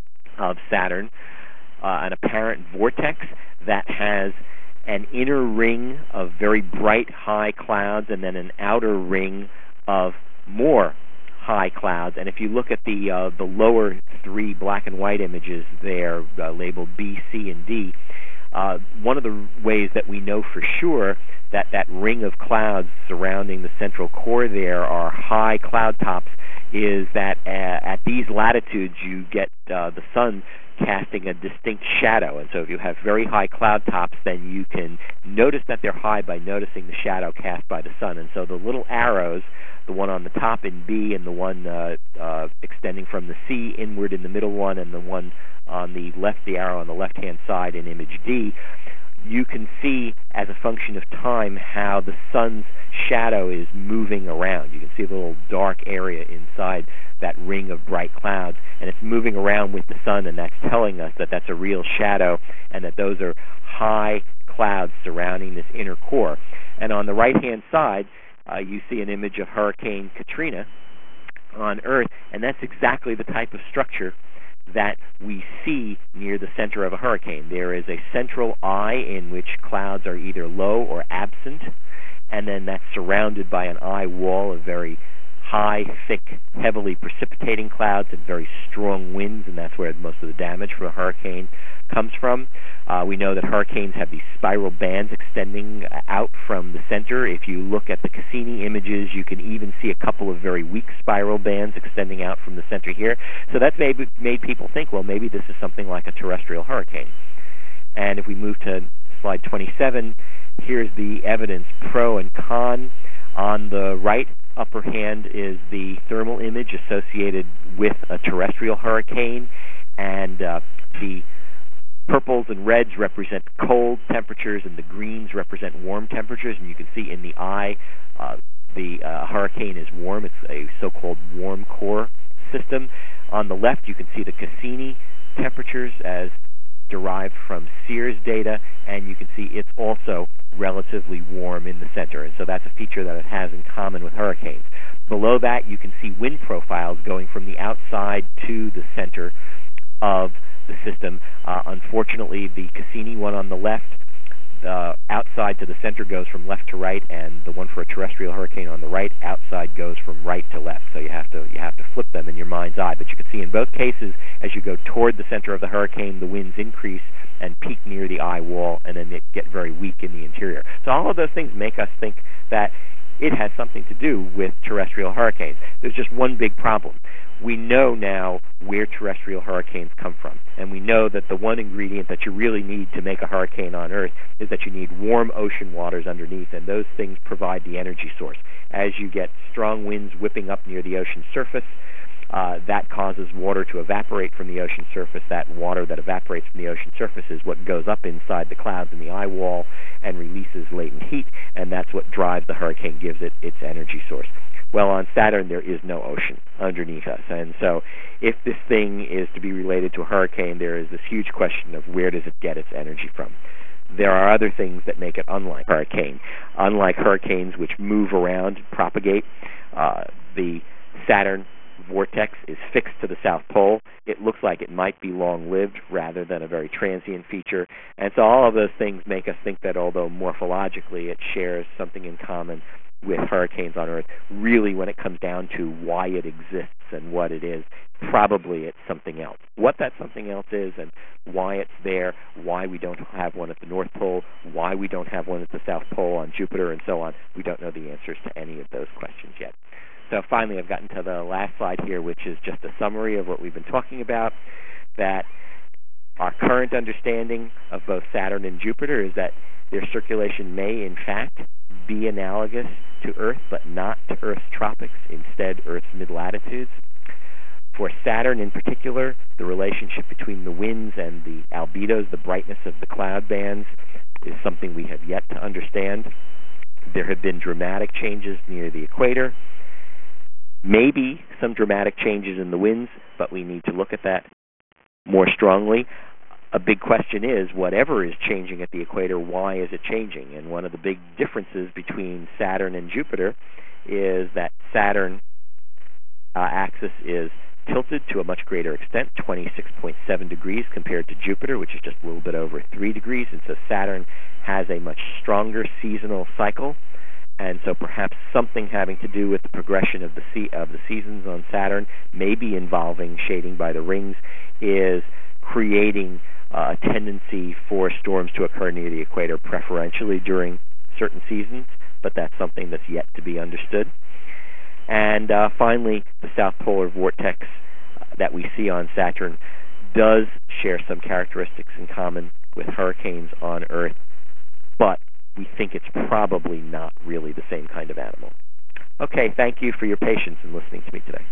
of Saturn, uh, an apparent vortex that has an inner ring of very bright, high clouds and then an outer ring of more high clouds. And if you look at the uh, the lower three black and white images there, uh, labeled B, C, and D, uh, one of the ways that we know for sure that that ring of clouds surrounding the central core there are high cloud tops is that uh, at these latitudes you get uh, the sun casting a distinct shadow. And so if you have very high cloud tops, then you can notice that they're high by noticing the shadow cast by the sun. And so the little arrows, the one on the top in B and the one uh, uh, extending from the C inward in the middle one and the one on the left, the arrow on the left-hand side in image D, you can see as a function of time how the sun's shadow is moving around. You can see the little dark area inside that ring of bright clouds, and it's moving around with the sun, and that's telling us that that's a real shadow and that those are high clouds surrounding this inner core. And on the right-hand side, uh, you see an image of Hurricane Katrina on Earth, and that's exactly the type of structure that we see near the center of a hurricane. There is a central eye in which clouds are either low or absent, and then that's surrounded by an eye wall of very high, thick, heavily precipitating clouds and very strong winds, and that's where most of the damage from a hurricane comes from. Uh, we know that hurricanes have these spiral bands extending out from the center. If you look at the Cassini images, you can even see a couple of very weak spiral bands extending out from the center here. So that's made, made people think, well, maybe this is something like a terrestrial hurricane. And if we move to slide twenty-seven, here's the evidence, pro and con. On the right upper hand is the thermal image associated with a terrestrial hurricane, and uh, the purples and reds represent cold temperatures and the greens represent warm temperatures, and you can see in the eye uh, the uh, hurricane is warm. It's a so-called warm core system. On the left you can see the Cassini temperatures as derived from Sears data, and you can see it's also relatively warm in the center, and so that's a feature that it has in common with hurricanes. Below that you can see wind profiles going from the outside to the center of the system. Uh, unfortunately, the Cassini one on the left, uh, outside to the center goes from left to right, and the one for a terrestrial hurricane on the right, outside goes from right to left. So you have to you have to flip them in your mind's eye. But you can see in both cases, as you go toward the center of the hurricane, the winds increase and peak near the eye wall, and then they get very weak in the interior. So all of those things make us think that it has something to do with terrestrial hurricanes. There's just one big problem. We know now where terrestrial hurricanes come from, and we know that the one ingredient that you really need to make a hurricane on Earth is that you need warm ocean waters underneath, and those things provide the energy source. As you get strong winds whipping up near the ocean surface, Uh, that causes water to evaporate from the ocean surface. That water that evaporates from the ocean surface is what goes up inside the clouds in the eye wall and releases latent heat, and that's what drives the hurricane, gives it its energy source. Well, on Saturn, there is no ocean underneath us, and so if this thing is to be related to a hurricane, there is this huge question of where does it get its energy from. There are other things that make it unlike hurricane. Unlike hurricanes, which move around, propagate, uh, the Saturn vortex is fixed to the South Pole. It looks like it might be long-lived rather than a very transient feature. And so all of those things make us think that although morphologically it shares something in common with hurricanes on Earth, really when it comes down to why it exists and what it is, probably it's something else. What that something else is and why it's there, why we don't have one at the North Pole, why we don't have one at the South Pole on Jupiter and so on, we don't know the answers to any of those questions yet. So finally, I've gotten to the last slide here, which is just a summary of what we've been talking about, that our current understanding of both Saturn and Jupiter is that their circulation may, in fact, be analogous to Earth, but not to Earth's tropics, instead Earth's mid-latitudes. For Saturn in particular, the relationship between the winds and the albedos, the brightness of the cloud bands, is something we have yet to understand. There have been dramatic changes near the equator, maybe some dramatic changes in the winds, but we need to look at that more strongly. A big question is, whatever is changing at the equator, why is it changing? And one of the big differences between Saturn and Jupiter is that Saturn uh, axis is tilted to a much greater extent, twenty-six point seven degrees, compared to Jupiter, which is just a little bit over three degrees. And so Saturn has a much stronger seasonal cycle. And so perhaps something having to do with the progression of the se- of the seasons on Saturn, maybe involving shading by the rings, is creating uh, a tendency for storms to occur near the equator, preferentially during certain seasons, but that's something that's yet to be understood. And uh, finally, the south polar vortex uh, that we see on Saturn does share some characteristics in common with hurricanes on Earth, but we think it's probably not really the same kind of animal. Okay, thank you for your patience in listening to me today.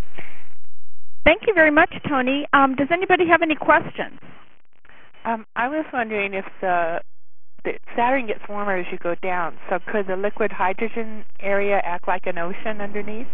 Thank you very much, Tony. Um, does anybody have any questions? Um, I was wondering if the, the Saturn gets warmer as you go down, so could the liquid hydrogen area act like an ocean underneath?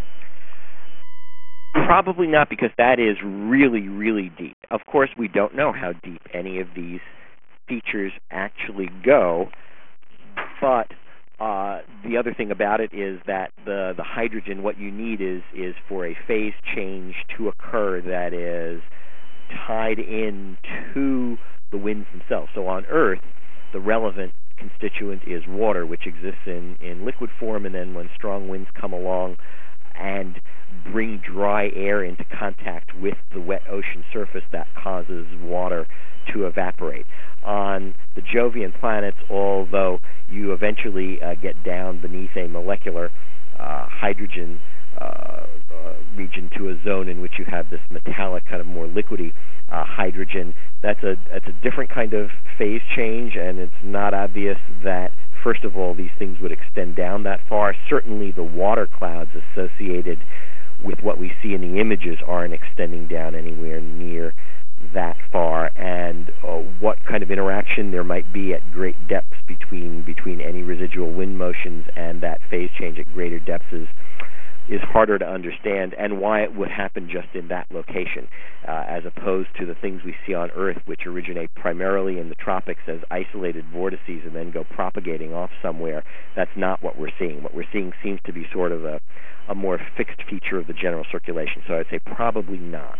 Probably not, because that is really, really deep. Of course, we don't know how deep any of these features actually go, but uh, the other thing about it is that the, the hydrogen, what you need is, is for a phase change to occur that is tied in to the winds themselves. So on Earth, the relevant constituent is water, which exists in, in liquid form, and then when strong winds come along and bring dry air into contact with the wet ocean surface, that causes water to evaporate. On the Jovian planets, although you eventually uh, get down beneath a molecular uh, hydrogen uh, uh, region to a zone in which you have this metallic, kind of more liquidy uh, hydrogen, that's a, that's a different kind of phase change, and it's not obvious that, first of all, these things would extend down that far. Certainly the water clouds associated with what we see in the images aren't extending down anywhere near that far, and uh, what kind of interaction there might be at great depths between between any residual wind motions and that phase change at greater depths is, is harder to understand, and why it would happen just in that location, uh, as opposed to the things we see on Earth, which originate primarily in the tropics as isolated vortices and then go propagating off somewhere. That's not what we're seeing. What we're seeing seems to be sort of a, a more fixed feature of the general circulation, so I'd say probably not.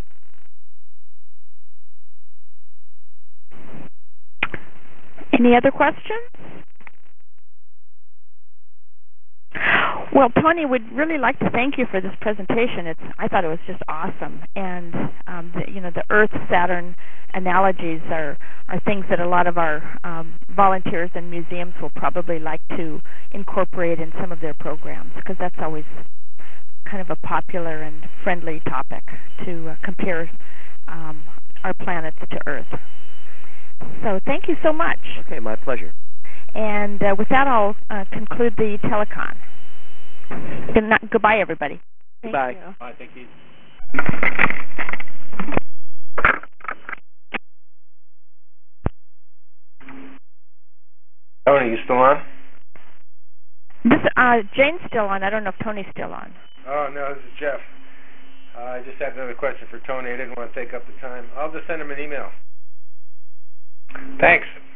Any other questions? Well, Tony, would really like to thank you for this presentation. It's I thought it was just awesome, and um, the, you know the Earth-Saturn analogies are are things that a lot of our um, volunteers and museums will probably like to incorporate in some of their programs, because that's always kind of a popular and friendly topic to uh, compare um, our planets to Earth. So thank you so much. Okay, my pleasure. And uh, with that, I'll uh, conclude the telecon. Good night, goodbye, everybody. Goodbye. Thank you. Bye, thank you. Tony, you still on? This uh, Jane's still on. I don't know if Tony's still on. Oh, no, this is Jeff. Uh, I just had another question for Tony. I didn't want to take up the time. I'll just send him an email. Thanks.